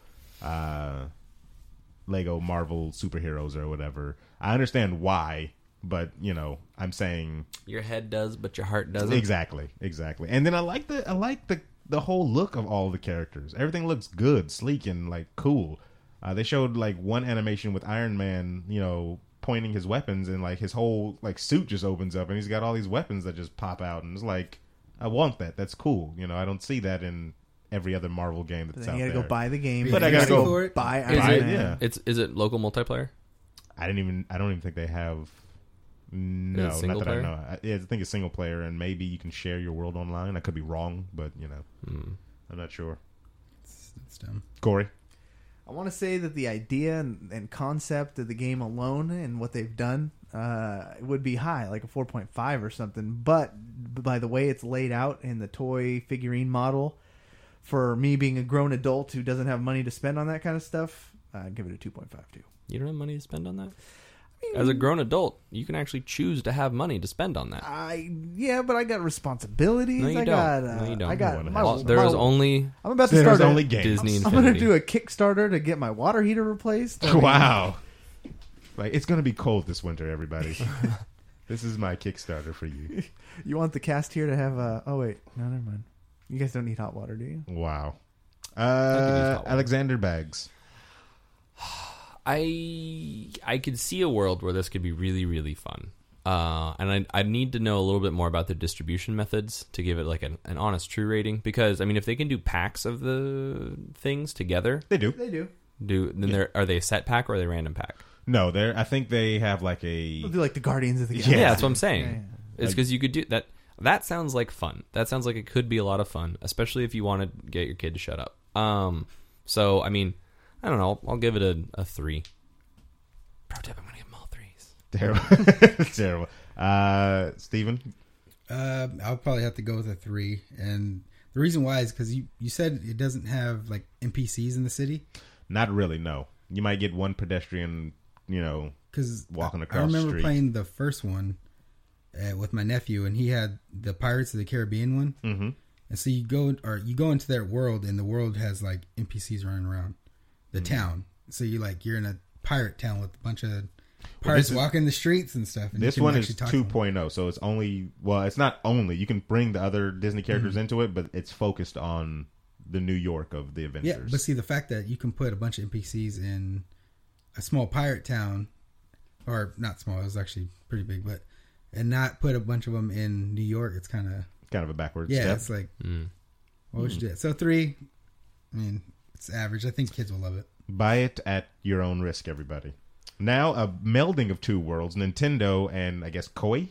Marvel superheroes or whatever? I understand why, but I'm saying
Your head does, but your heart doesn't.
Exactly. And then I like the whole look of all the characters. Everything looks good, sleek, and like cool. They showed like one animation with Iron Man, pointing his weapons, and like his whole like suit just opens up, and he's got all these weapons that just pop out, and it's like, I want that. That's cool. I don't see that in every other Marvel game that's out there.
You gotta go buy the game.
But I gotta go
buy
Is
Iron
it,
Man.
Is it local multiplayer?
I don't even think they have. No,
Is it single
not that
player?
I know. I think it's single player, and maybe you can share your world online. I could be wrong, but I'm not sure.
It's dumb.
Corey,
I want to say that the idea and concept of the game alone and what they've done would be high, like a 4.5 or something. But by the way it's laid out in the toy figurine model, for me being a grown adult who doesn't have money to spend on that kind of stuff, I'd give it a 2.5 too.
You don't have money to spend on that? As a grown adult, you can actually choose to have money to spend on that.
But I got responsibilities.
No, you
I
don't.
got,
No, you don't.
I got my,
Well, there is only.
I'm about to start
only games.
Disney
I'm going to
Infinity.
do a Kickstarter to get my water heater replaced. I mean,
wow. Like, it's going to be cold this winter, everybody. This is my Kickstarter for you.
You want the cast here to have oh wait, no, never mind. You guys don't need hot water, do you?
Wow.
could use hot water.
Alexander Bags.
I could see a world where this could be really, really fun. And I need to know a little bit more about the distribution methods to give it like an honest true rating. Because, I mean, if they can do packs of the things together...
They do.
They do.
Are they a set pack or are they random pack?
No, I think they have like a...
They'll do like the Guardians of the Galaxy.
Yeah, that's what I'm saying.
Yeah.
It's because you could do that. That sounds like fun. That sounds like it could be a lot of fun, especially if you want to get your kid to shut up. So, I mean, I don't know. I'll give it a 3. Pro tip, I'm going to give them all 3s.
Terrible. Terrible. Steven?
I'll probably have to go with a 3. And the reason why is because you said it doesn't have like NPCs in the city.
Not really, no. You might get one pedestrian,
because
walking across
I
the
remember
street.
playing the first one with my nephew, and he had the Pirates of the Caribbean one.
Mm-hmm.
And so you go into their world, and the world has like NPCs running around the town. So you're in a pirate town with a bunch of pirates walking the streets and stuff. And
This one is 2.0, so it's only... Well, it's not only. You can bring the other Disney characters into it, but it's focused on the New York of the Avengers.
Yeah, but see, the fact that you can put a bunch of NPCs in a small pirate town, or not small, it was actually pretty big, and not put a bunch of them in New York, it's kind of
a backwards
step.
step.
It's like, what would you do? So 3, I mean, it's average. I think kids will love it.
Buy it at your own risk, everybody. Now, a melding of two worlds, Nintendo and, I guess, Koei?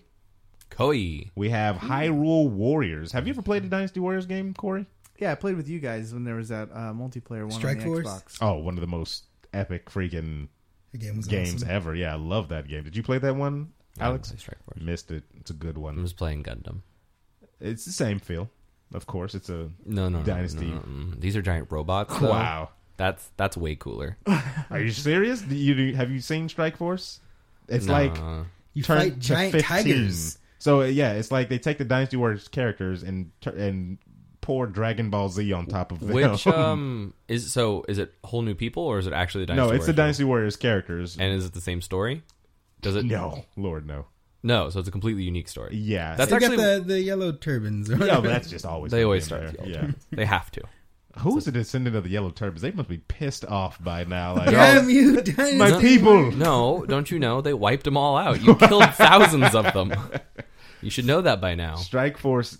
Koei.
We have Hyrule Warriors. Have you ever played a Dynasty Warriors game, Corey?
Yeah, I played with you guys when there was that multiplayer one
Strike
on the
Force?
Xbox.
Oh, one of the most epic freaking
games
awesome. Ever. Yeah, I love that game. Did you play that one, Alex?
I didn't play Strike Force.
Missed it. It's a good one.
I was playing Gundam.
It's the same feel. Of course, it's a
No.
Dynasty.
No. These are giant robots. Though.
Wow.
That's way cooler.
Are you serious? Have you seen Strike Force? It's
No.
like
You
turn
fight
to
giant
15.
tigers.
So yeah, it's like they take the Dynasty Warriors characters and pour Dragon Ball Z on top of them.
Which is it whole new people or is it actually the Dynasty
No,
Warriors?
it's the Dynasty Warriors characters.
And is it the same story? Does it?
No, Lord, no.
No, so it's a completely unique story.
Yeah,
That's actually got the yellow turbans.
Yeah, but that's just always.
They always
been
start.
there.
The
Yeah,
yellow They have to.
Who is a descendant of the Yellow Turbans? They must be pissed off by now. Like,
Damn you, Dynasty
my people!
No, don't you know? They wiped them all out. You killed thousands of them. You should know that by now.
Strike Force,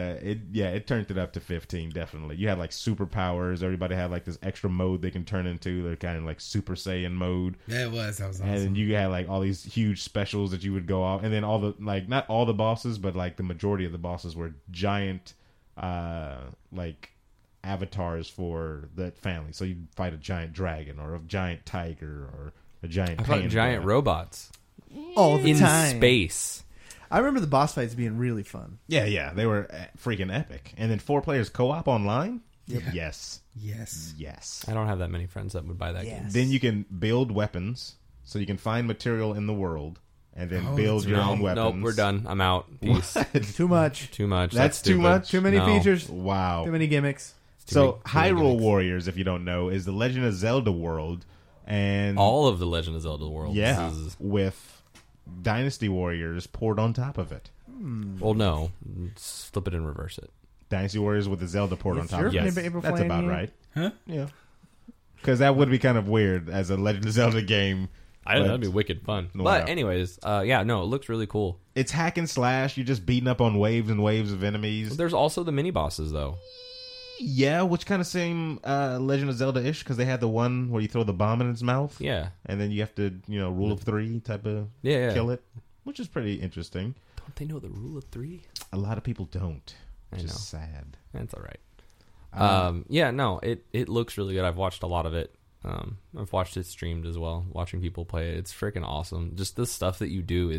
it turned it up to 15, definitely. You had like superpowers. Everybody had like this extra mode they can turn into. They're kind of like Super Saiyan mode.
Yeah, it was. That was awesome.
And then you had like all these huge specials that you would go off. And then all the, like, not all the bosses, but like the majority of the bosses were giant like avatars for the family. So you'd fight a giant dragon or a giant tiger or a giant.
I fought
panda.
giant robots
all the
in
time.
Space.
I remember the boss fights being really fun.
Yeah, they were freaking epic. And then 4 players co-op online.
Yep.
Yes.
I don't have that many friends that would buy that game.
Then you can build weapons, so you can find material in the world and then build your own weapons.
Nope, we're done. I'm out. Peace.
Too much.
Too much.
That's too
stupid.
much?
Too many features.
Wow.
Too many gimmicks.
So Hyrule Warriors, if you don't know, is the Legend of Zelda world, and
all of the Legend of Zelda world.
Yeah, with Dynasty Warriors poured on top of it.
Well, no, flip it and reverse it.
Dynasty Warriors with the Zelda poured on top of it.
Yes.
That's about right.
Huh?
Yeah. Because that would be kind of weird as a Legend of Zelda game.
That'd be wicked fun. But anyways, it looks really cool.
It's hack and slash. You're just beating up on waves and waves of enemies.
There's also the mini bosses, though.
Yeah, which kind of seem Legend of Zelda-ish, because they had the one where you throw the bomb in its mouth.
Yeah.
And then you have to, rule of 3 type of kill it, which is pretty interesting.
Don't they know the rule of 3?
A lot of people don't. Which
I know.
is sad.
That's all right. It looks really good. I've watched a lot of it. I've watched it streamed as well, watching people play it. It's freaking awesome. Just the stuff that you do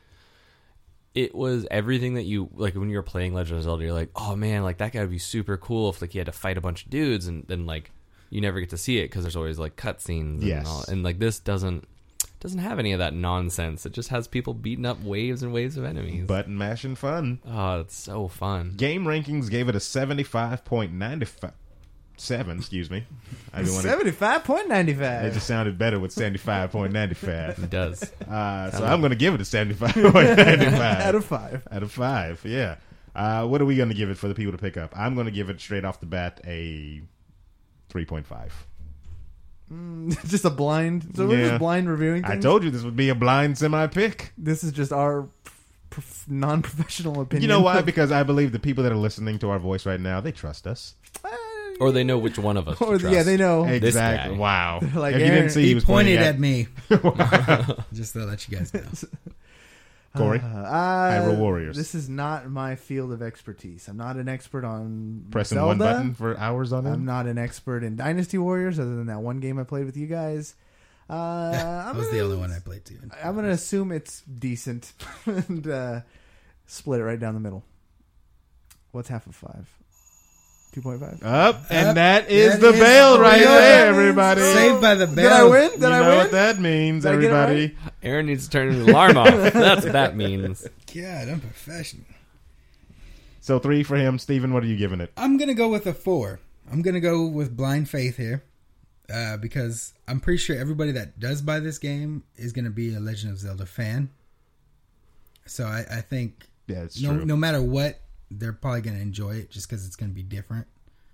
it was everything that you, like, when you were playing Legend of Zelda, you're like, oh man, like, that guy would be super cool if, like, he had to fight a bunch of dudes, and then, like, you never get to see it because there's always, like, cutscenes.
Yes.
And like, this doesn't have any of that nonsense. It just has people beating up waves and waves of enemies.
Button mashing fun.
Oh, it's so fun.
Game Rankings gave it a 75.97. Excuse me.
75.95.
It just sounded better with 75.95.
It does.
So I'm going to give it a 75.95.
Out of 5.
Out of 5, yeah. What are we going to give it for the people to pick up? I'm going to give it straight off the bat a 3.5.
Just a blind. So we're just blind reviewing things?
I told you this would be a blind semi-pick.
This is just our non-professional opinion.
You know why? Because I believe the people that are listening to our voice right now, they trust us.
Or they know which one of us to trust.
Yeah, they know.
Exactly.
This guy.
Wow.
They're like,
If you didn't see,
he
was
pointed
pointing
at me. Just to let you guys know.
Corey, Hyrule Warriors.
This is not my field of expertise. I'm not an expert on
Pressing
Zelda.
one button for hours on end.
I'm not an expert in Dynasty Warriors, other than that one game I played with you guys.
That was the only one I played too.
I'm going to assume it's decent and split it right down the middle. What's half of 5? 2.5.
And that is the bell right there, everybody.
Saved by the bell.
Did I win? Did I
know
win?
what that means,
Did I get it
everybody.
right?
Aaron needs to turn the alarm off. That's what that means.
God, I'm professional.
So 3 for him. Steven, what are you giving it?
I'm going to go with a 4. I'm going to go with blind faith here. Because I'm pretty sure everybody that does buy this game is going to be a Legend of Zelda fan. So I think
it's true.
No matter what, they're probably going to enjoy it just because it's going to be different.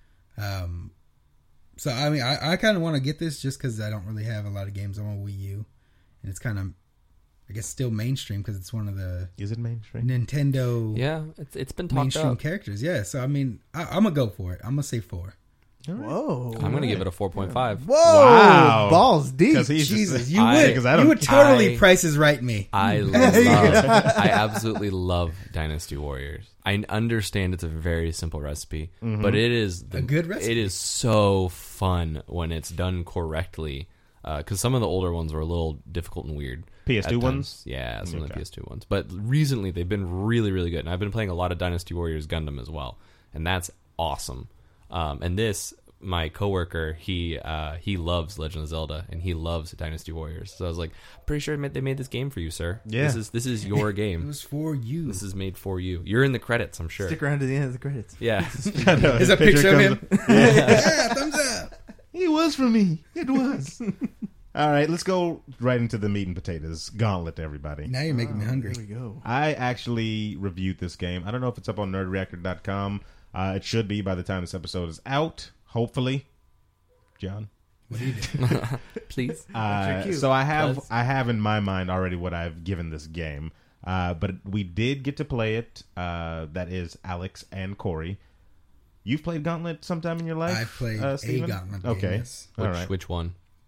So I mean, I kind of want to get this just because I don't really have a lot of games on my Wii U, and it's kind of, I guess, still mainstream because it's one of the
Is it mainstream?
Nintendo
it's been talked
mainstream
up.
characters. Yeah, so I mean, I'm gonna go for it. I'm gonna say 4.
Whoa!
I'm going to give it a 4.5.
Whoa!
Wow.
Balls deep.
'Cause he's
Jesus,
just-
you
I
would
don't-
totally Price is Right me.
I absolutely love Dynasty Warriors. I understand it's a very simple recipe, but it is
A good recipe.
It is so fun when it's done correctly. Because some of the older ones were a little difficult and weird.
PS2
at
ones?
times. Yeah, some of the PS2 ones. But recently, they've been really, really good. And I've been playing a lot of Dynasty Warriors Gundam as well, and that's awesome. And this, my coworker, he loves Legend of Zelda and he loves Dynasty Warriors. So I was like, pretty sure they made this game for you, sir.
Yeah.
This is your game.
It was for you.
This is made for you. You're in the credits, I'm sure.
Stick around to the end of the credits.
Yeah.
There's a picture of him. Yeah, thumbs up.
It was for me. It was. All right, let's go right into the meat and potatoes. Gauntlet, everybody.
Now you're making me hungry.
Here we go.
I actually reviewed this game. I don't know if it's up on nerdreactor.com. It should be by the time this episode is out, hopefully. John?
What do you do?
Please.
So I have in my mind already what I've given this game. But we did get to play it. That is Alex and Corey. You've played Gauntlet sometime in your life?
I've played
Steven?
a Gauntlet game,
Okay.
yes.
All right.
Which one?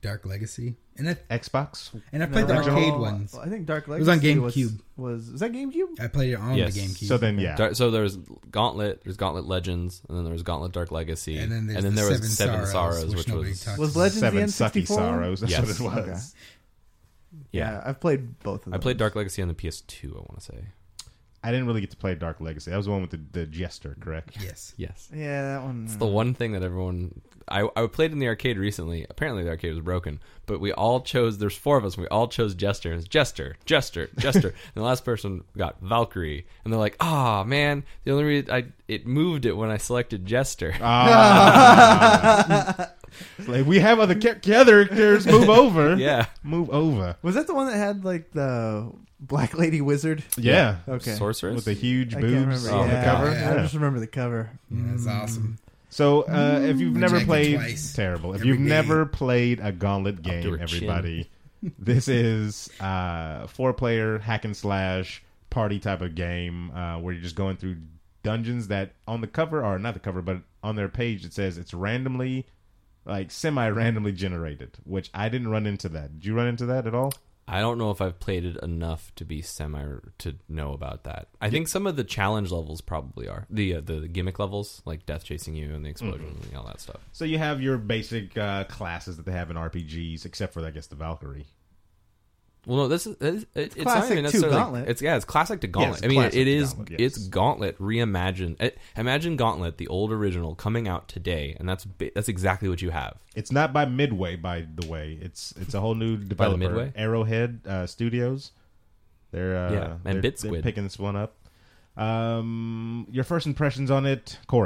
Dark Legacy, and
Xbox,
and I played the arcade ones.
I think Dark
Legacy was on GameCube.
Was that GameCube?
I played it on the GameCube.
So then, yeah.
So there's Gauntlet, there's Gauntlet Legends, and then there's Gauntlet Dark Legacy,
and then
there was Seven Sorrows, which
was Legends
Seven
the N64?
Sucky Sorrows. That's
Yes.
what it was.
Okay. Yeah, I've played both of them.
I played Dark Legacy on the PS2, I want to say.
I didn't really get to play Dark Legacy. That was the one with the Jester, correct?
Yes.
Yes.
Yeah, that one.
It's the one thing that everyone... I played in the arcade recently. Apparently the arcade was broken. But we all chose... There's 4 of us, and we all chose Jester. And it's Jester. And the last person got Valkyrie. And they're like, man, the only reason... It moved it when I selected Jester.
It's like, we have other characters. Move over.
Yeah.
Move over.
Was that the one that had, like, the Black Lady Wizard?
Yeah.
Okay.
Sorceress?
With the huge
I can't
boobs
remember.
on the cover.
I just remember the cover.
Yeah, that's awesome.
So, if you've never
Jagged
played...
twice.
Terrible. If
Every
you've
day.
never played a Gauntlet
Up to
game,
her
everybody, this is a 4-player hack and slash party type of game where you're just going through dungeons that on the cover, or not the cover, but on their page it says it's randomly, like semi-randomly generated, which I didn't run into that. Did you run into that at all?
I don't know if I've played it enough to be to know about that. I think some of the challenge levels probably are. The gimmick levels, like death chasing you and the explosion and all that stuff.
So you have your basic classes that they have in RPGs, except for, I guess, the Valkyrie.
Well, no, this is it's not
classic
even
to
necessarily
Gauntlet.
It's classic to Gauntlet.
Yes,
I mean,
classic
it
to
is
Gauntlet, yes.
it's Gauntlet reimagined. Imagine Gauntlet, the old original, coming out today, and that's exactly what you have.
It's not by Midway, by the way. It's a whole new developer,
Midway?
Arrowhead Studios. They're
and
they're
BitSquid.
picking this one up. Your first impressions on it, Corey?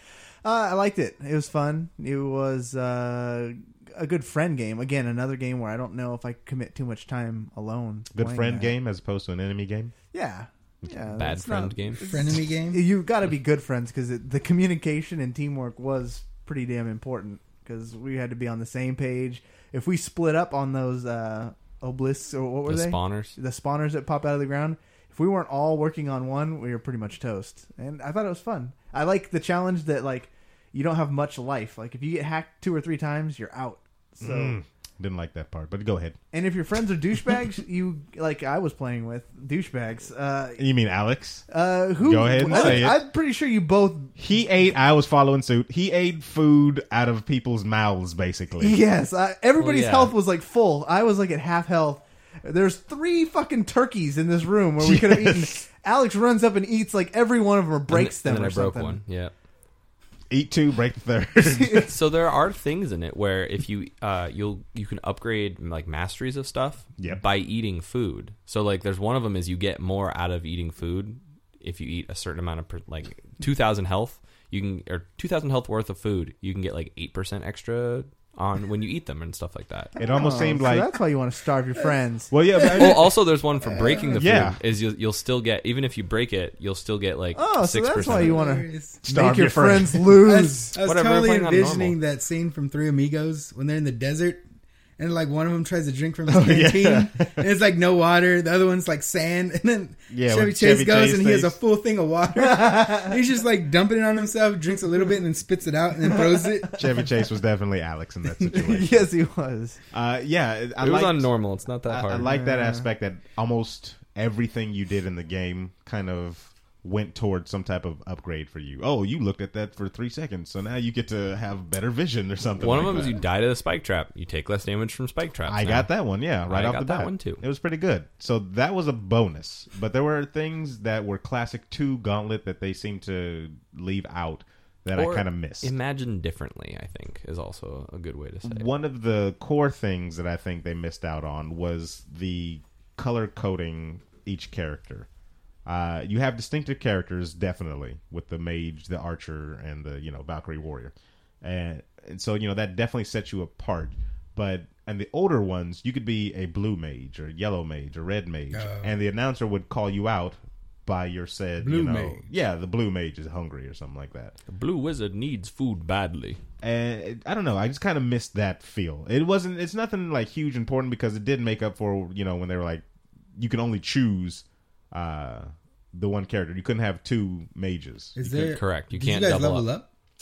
I liked it. It was fun. It was a good friend game. Again, another game where I don't know if I commit too much time alone.
Good
playing
friend
that.
game as opposed to an enemy game.
Yeah. Yeah,
Bad
it's
friend
not-
game.
Frenemy game.
You've got to be good friends because the communication and teamwork was pretty damn important because we had to be on the same page. If we split up on those obelisks, or what were
The
they?
spawners.
The spawners that pop out of the ground. If we weren't all working on one, we were pretty much toast. And I thought it was fun. I like the challenge that, like, you don't have much life. Like, if you get hacked 2 or 3 times, you're out. So
Didn't like that part, but go ahead.
And if your friends are douchebags, you, like I was playing with douchebags.
You mean Alex?
Who?
Go ahead and say it.
I'm pretty sure you both.
He ate. I was following suit. He ate food out of people's mouths, basically.
Yes, everybody's
Well, yeah.
health was like full. I was like at half health. There's 3 fucking turkeys in this room where we could have eaten. Alex runs up and eats like every one of them or breaks them.
And
or
then I broke
something.
one. Yeah.
Eat 2, break the 3rd.
So there are things in it where if you you can upgrade like masteries of stuff by eating food. So like there's one of them is you get more out of eating food if you eat a certain amount of like 2,000 health. You can or 2,000 health worth of food. You can get like 8% extra on when you eat them and stuff like that.
It almost seemed
so
like
that's why you want to starve your friends.
Well, yeah. But
Well, also there's one for breaking the food.
Yeah.
Is you'll still get even if you break it, you'll still get like 6%.
So that's why you want to
Starve
make your
your friends.
friends lose.
I was
Whatever,
totally
we're playing on
envisioning
normal.
that scene from Three Amigos when they're in the desert and like one of them tries to drink from his canteen and it's like no water. The other one's like sand. And then
Yeah,
Chevy
when
Chase
Chevy
goes
Chase
and he has a
takes-
full thing of water. He's just like dumping it on himself, drinks a little bit and then spits it out and then throws it.
Chevy Chase was definitely Alex in that situation.
Yes, he was.
Yeah, I
It was
liked-
on normal. It's not that
I
hard.
like that aspect that almost everything you did in the game kind of went towards some type of upgrade for you. Oh, you looked at that for 3 seconds, so now you get to have better vision or something.
One
like
of them is
that.
you die to the spike trap. You take less damage from spike traps.
I
now.
got that one, yeah, right
I
off
got
the
that
bat.
one too.
It was pretty good. So that was a bonus. But there were things that were classic to Gauntlet that they seemed to leave out that
Or
I kind of missed.
Imagine differently, I think, is also a good way to say it.
One of the core things that I think they missed out on was the color coding each character. You have distinctive characters, definitely, with the mage, the archer, and the Valkyrie warrior, and so that definitely sets you apart. But and the older ones, you could be a blue mage or yellow mage or red mage, and the announcer would call you out by your said
Blue mage.
Yeah, the blue mage is hungry or something like that.
The blue wizard needs food badly.
And I don't know. I just kind of missed that feel. It's nothing like huge important because it did make up for when they were like you can only choose the one character. You couldn't have 2 mages.
Is there
Correct. You
did
can't
you guys
double
level
up.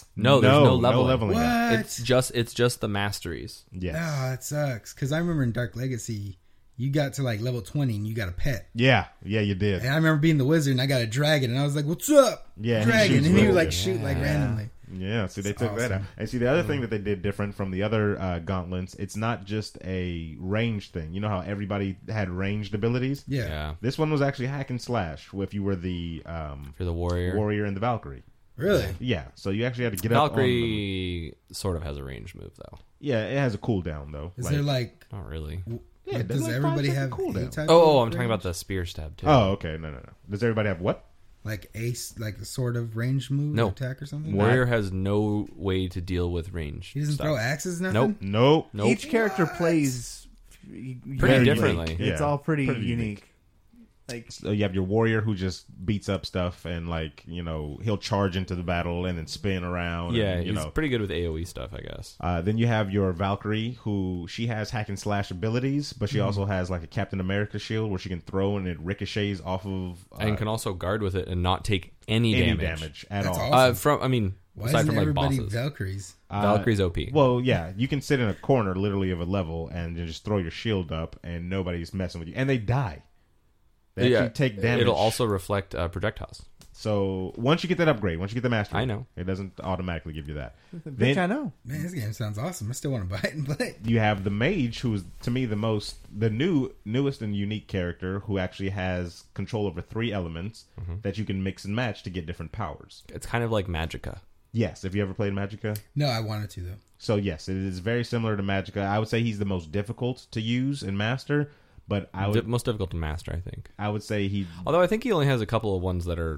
No, there's no leveling.
No leveling.
What?
It's just the masteries.
Yes.
Oh, that sucks. Because I remember in Dark Legacy, you got to like level 20 and you got a pet.
Yeah, you did.
And I remember being the wizard and I got a dragon and I was like, "What's up,
Yeah,
dragon?" And he would like
yeah.
shoot like randomly.
Yeah, see, they took that out.
awesome.
And see, the other thing that they did different from the other gauntlets, it's not just a range thing. You know how everybody had ranged abilities?
Yeah.
This one was actually hack and slash, if you were the
For the warrior
and the Valkyrie.
Really?
Yeah, so you actually had to get up on them.
Valkyrie sort of has a range move, though.
Yeah, it has a cooldown, though.
Is there like...
Not really.
Yeah, it
does
like
everybody
5
have
second cooldown.
A type
Oh,
of
I'm talking
range?
about the spear stab, too.
Oh, okay. No. Does everybody have what?
Like ace, like a sort of range move
No.
or attack or something?
Warrior has no way to deal with range.
He doesn't
stuff.
throw axes, nothing?
Nope.
Each character plays
Pretty differently.
It's all pretty unique.
Like, so you have your warrior who just beats up stuff and he'll charge into the battle and then spin around.
Yeah,
and,
he's pretty good with AoE stuff, I guess.
Then you have your Valkyrie, who she has hack and slash abilities, but she also has like a Captain America shield where she can throw and it ricochets off of,
and can also guard with it and not take any damage
at
That's
all.
awesome.
aside
Why isn't
from like
everybody
bosses.
Valkyries?
Valkyrie's OP.
Well, yeah, you can sit in a corner literally of a level and then just throw your shield up and nobody's messing with you, and they die. They actually take damage.
It'll also reflect projectiles.
So once you get that upgrade, once you get the mastery,
I know.
it doesn't automatically give you that.
Bitch, I know.
Man, this game sounds awesome. I still want to buy it and play it.
You have the mage, who is to me the newest and unique character, who actually has control over 3 elements that you can mix and match to get different powers.
It's kind of like Magicka.
Yes, have you ever played Magicka?
No, I wanted to though.
So yes, it is very similar to Magicka. I would say he's the most difficult to use and master, but
most difficult to master, I think.
I would say
although I think he only has a couple of ones that are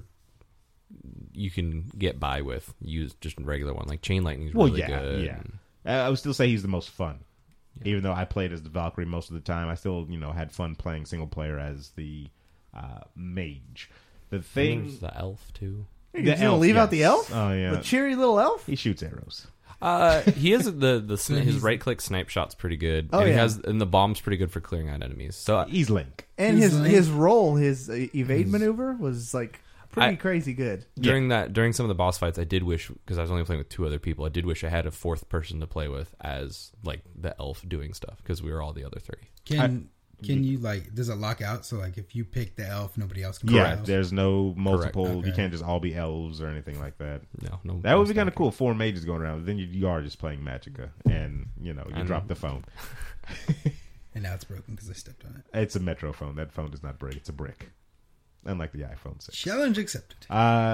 you can get by with. Use just a regular one, like Chain Lightning's really good.
Yeah, I would still say he's the most fun. Yeah. Even though I played as the Valkyrie most of the time, I still had fun playing single player as the mage. The thing,
there's the elf too.
You're gonna leave out the elf?
Oh yeah,
the cheery little elf.
He shoots arrows.
He has his right click snipe shot's pretty good.
Oh,
and and the bomb's pretty good for clearing out enemies. So
he's Link.
And his role, his evade maneuver was like pretty crazy good.
During some of the boss fights, I did wish, because I was only playing with 2 other people, I did wish I had a 4th person to play with as like the elf doing stuff, because we were all the other 3.
Can you does it lock out? So like if you pick the elf, nobody else can.
Yeah, there's no multiple.
Okay.
You can't just all be elves or anything like that.
No.
That would be kind of cool. 4 mages going around. Then you are just playing Magicka, and you drop the phone.
And now it's broken because I stepped on it.
It's a Metro phone. That phone does not break. It's a brick, unlike the iPhone 6.
Challenge accepted.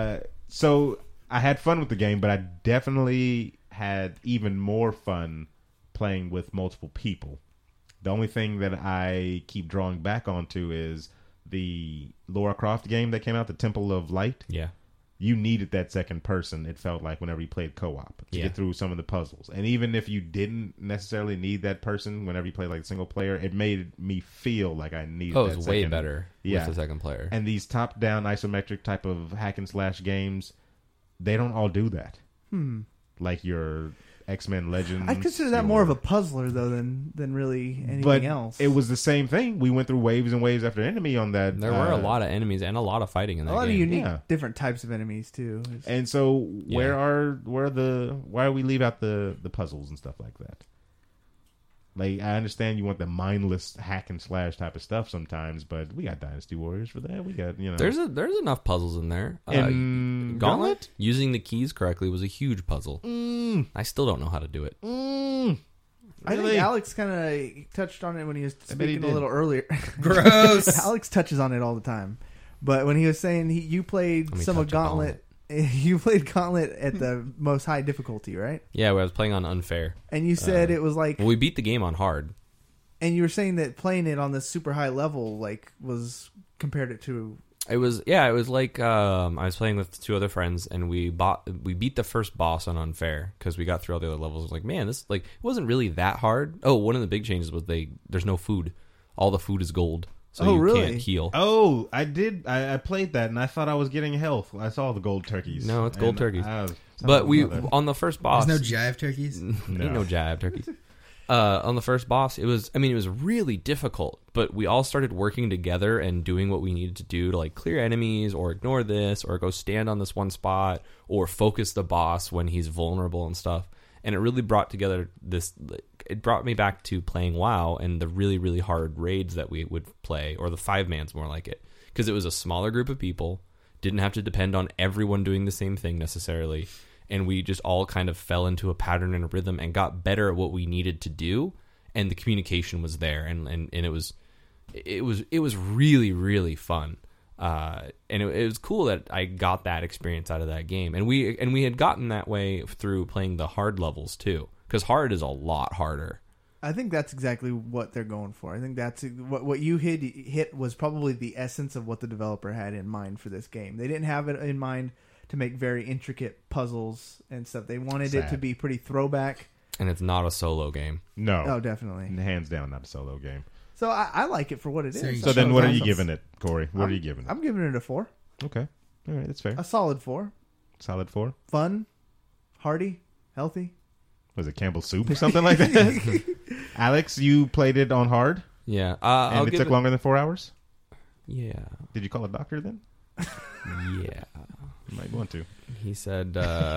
So I had fun with the game, but I definitely had even more fun playing with multiple people. The only thing that I keep drawing back onto is the Lara Croft game that came out, the Temple of Light.
Yeah.
You needed that second person, it felt like, whenever you played co-op to get through some of the puzzles. And even if you didn't necessarily need that person whenever you played like single player, it made me feel like I needed that
it was way
second.
better with the second player.
And these top-down isometric type of hack and slash games, they don't all do that. Like your X-Men Legends.
I consider that more of a puzzler though than really anything else.
It was the same thing. We went through waves and waves after enemy on that.
There were a lot of enemies and a lot of fighting in that game.
A lot of unique different types of enemies too.
And so why do we leave out the puzzles and stuff like that? Like, I understand you want the mindless hack and slash type of stuff sometimes, but we got Dynasty Warriors for that. We got,
There's enough puzzles in there.
Gauntlet?
Using the keys correctly was a huge puzzle. I still don't know how to do it.
I think Alex kind of touched on it when he was speaking a little earlier.
Gross.
Alex touches on it all the time. But when he was saying you played some of Gauntlet, you played Gauntlet at the most high difficulty, right?
Yeah, I was playing on unfair.
And you said it was like...
Well, we beat the game on hard.
And you were saying that playing it on this super high level was compared it to...
It was like I was playing with 2 other friends, and we beat the first boss on unfair because we got through all the other levels. I was like, man, this it wasn't really that hard. Oh, one of the big changes was there's no food. All the food is gold. So you can't heal.
Oh, I did. I played that, and I thought I was getting health. I saw the gold turkeys.
No, it's gold turkeys. But on the first boss...
There's no jive turkeys?
No jive turkeys. On the first boss, it was really difficult, but we all started working together and doing what we needed to do to like clear enemies or ignore this or go stand on this one spot or focus the boss when he's vulnerable and stuff. And it really brought together it brought me back to playing WoW and the really, really hard raids that we would play, or the 5-man's more like it, because it was a smaller group of people, didn't have to depend on everyone doing the same thing necessarily. And we just all kind of fell into a pattern and a rhythm and got better at what we needed to do. And the communication was there, and it was really, really fun. And it was cool that I got that experience out of that game. And we had gotten that way through playing the hard levels too, because hard is a lot harder.
I think that's exactly what they're going for. I think that's what you hit was probably the essence of what the developer had in mind for this game. They didn't have it in mind to make very intricate puzzles and stuff. They wanted it to be pretty throwback.
And it's not a solo game.
No.
Oh, definitely.
Hands down, not a solo game.
So I like it for what it is.
So then what are you giving it, Corey? What are you giving it?
I'm giving it a 4.
Okay. All right, that's fair.
A solid 4.
Solid 4?
Fun, hearty, healthy.
Was it Campbell's soup or something like that? Alex, you played it on hard?
Yeah.
And it took longer than 4 hours?
Yeah.
Did you call a doctor then?
Yeah.
You might want to.
He said,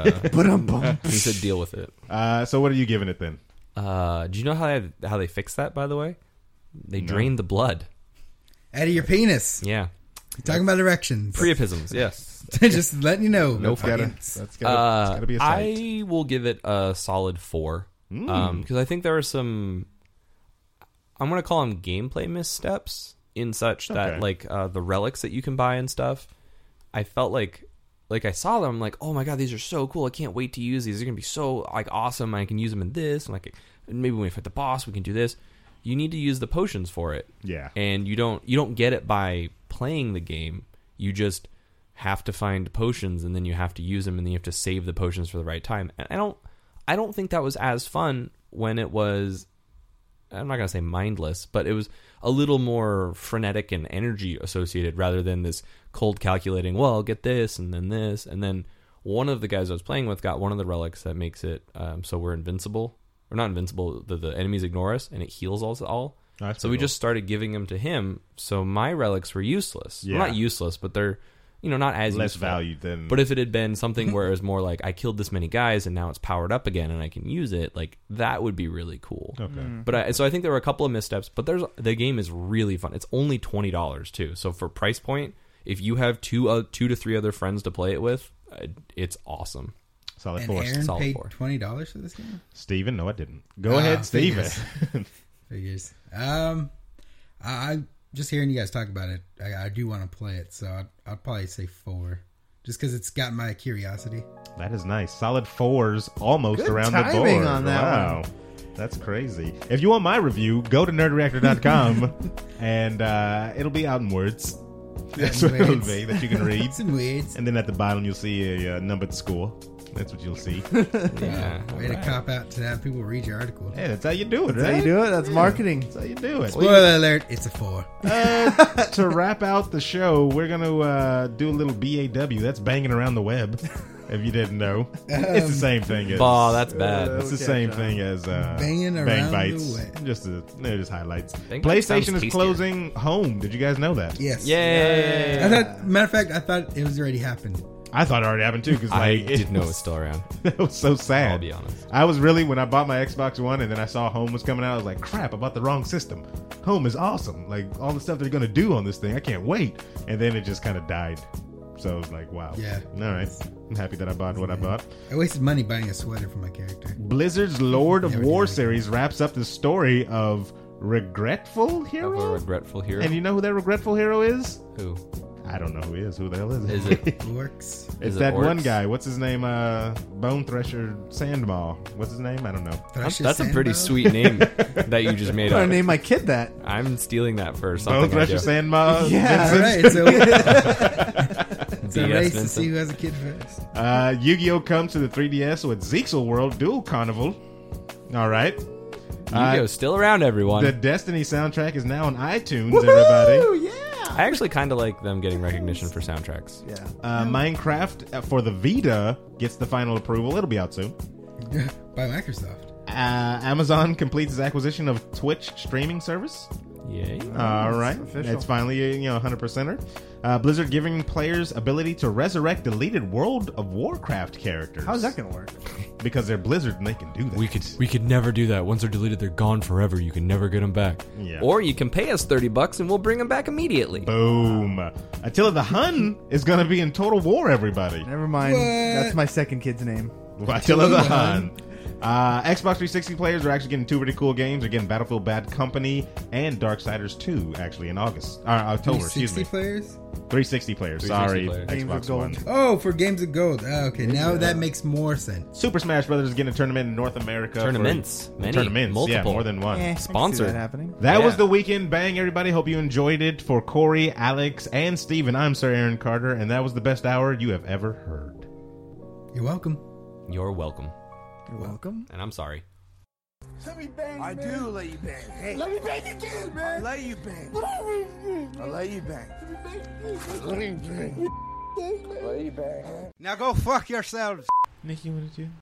he
said deal with it.
So what are you giving it then?
Do you know how they fixed that, by the way? They drained the blood
out of your penis.
Yeah.
You're talking about erections.
Priapisms, yes.
Just letting you know.
No
that's gotta be a sight.
I will give it a solid 4. Because I think there are some, I'm going to call them gameplay missteps in such that like the relics that you can buy and stuff, I felt like I saw them, I'm like, oh my god, these are so cool. I can't wait to use these. They're going to be so like awesome. I can use them in this. And like maybe when we fight the boss, we can do this. You need to use the potions for it. Yeah. And you don't get it by playing the game. You just have to find potions, and then you have to use them, and then you have to save the potions for the right time. And I don't think that was as fun when it was, I'm not going to say mindless, but it was a little more frenetic and energy associated rather than this cold calculating, well, I'll get this and then this. And then one of the guys I was playing with got one of the relics that makes it so we're invincible. Or not invincible, the enemies ignore us, and it heals us all. So we just started giving them to him, so my relics were useless.
Yeah.
Well, not useless, but they're not as
less
useful.
valued than.
But if it had been something where it was more like I killed this many guys and now it's powered up again and I can use it, like that would be really cool.
Okay.
But so I think there were a couple of missteps, but the game is really fun. It's only $20 too, so for price point, if you have two to three other friends to play it with, it's awesome.
Solid
and
4.
Aaron
Solid
paid
4.
$20 for this game?
Steven? No, I didn't. Go ahead, Steven.
Figures. I just hearing you guys talk about it, I do want to play it, so I'd probably say 4. Just because it's got my curiosity.
That is nice. Solid 4s almost
Good
around the
timing
board.
on that
wow.
one.
That's crazy. If you want my review, go to nerdreactor.com and it'll be out in words. That's what it'll be that you can read.
Some words.
And then at the bottom you'll see a numbered score. That's what you'll see.
Yeah.
Way to cop out to have people read your article.
Yeah, that's how you do it,
That's
right?
how you do it. That's marketing.
That's how you do it.
Spoiler alert, it's a 4.
To wrap out the show, we're going to do a little BAW. That's banging around the web, if you didn't know. It's the same thing as...
Oh, that's bad.
It's the same thing as
Banging
Bang
around
Bites.
the web.
They're just highlights.
Bang Bites sounds
PlayStation is
tastier.
closing Home. Did you guys know that?
Yes.
Yay!
Matter of fact, I thought it was already happened.
I thought it already happened too, because
I didn't know it was still around.
It was so sad.
I'll be honest.
I was really, when I bought my Xbox One and then I saw Home was coming out, I was like, crap, I bought the wrong system. Home is awesome. Like, all the stuff they're going to do on this thing, I can't wait. And then it just kind of died. So I was like, wow.
Yeah.
All right. I'm happy that I bought what I bought.
I wasted money buying a sweater for my character.
Blizzard's Lord of
Never
War
did.
series wraps up the story of Regretful Hero?
Of a regretful hero.
And you know who that Regretful Hero is?
Who?
I don't know who he is. Who the hell is it?
Is it?
Orcs.
It's
Is it
that one
orcs?
guy. What's his name? Bone Thresher Sandmaw. What's his name? I don't know.
Thresher
That's a pretty
Sandbow?
sweet name that you just made
I'm
up.
gonna name my kid that.
I'm stealing that for
Bone
something. I
Thresher
do.
Sandmaw.
Yeah,
Vincent?
all right. So it's a
BS
race to
Vincent.
see who has a kid first.
Yu-Gi-Oh! Comes to the 3DS with Zeexel World Dual Carnival. All right.
Yu-Gi-Oh's still around, everyone.
The Destiny soundtrack is now on iTunes, everybody.
I actually kind of like them getting recognition for soundtracks.
Yeah.
Minecraft for the Vita gets the final approval. It'll be out soon.
By Microsoft.
Amazon completes its acquisition of Twitch streaming service.
Yay.
All right.
official.
It's finally, 100%er. Blizzard giving players ability to resurrect deleted World of Warcraft characters.
How's that going to work?
Because they're Blizzard and they can do that.
We could never do that. Once they're deleted, they're gone forever. You can never get them back.
Yeah.
Or you can pay us $30 and we'll bring them back immediately.
Boom. Attila the Hun is going to be in Total War, everybody.
Never mind.
What?
That's my second kid's name.
Attila the Hun. Xbox 360 players are actually getting two really cool games. They're getting Battlefield Bad Company and Darksiders 2, actually, in October. Excuse me.
360 players?
360 players.
360
Sorry,
players.
Games
Xbox
of Gold.
One.
Oh, for Games of Gold. Okay, now that makes more sense.
Super Smash Brothers is getting a tournament in North America.
Tournaments. Many.
Tournaments.
Multiple.
Yeah, more than one.
I can see
Sponsored.
that happening.
That was
Yeah.
the weekend bang, everybody. Hope you enjoyed it. For Corey, Alex, and Steven, I'm Sir Aaron Carter, and that was the best hour you have ever heard.
You're welcome.
You're welcome.
You're welcome.
And I'm sorry.
Let me bang, I do let you bang. Hey. Let me bang again, man. I let you bang. I let you bang. Let me bang. Let you bang.
Now go fuck yourselves.
Nikki, what did you?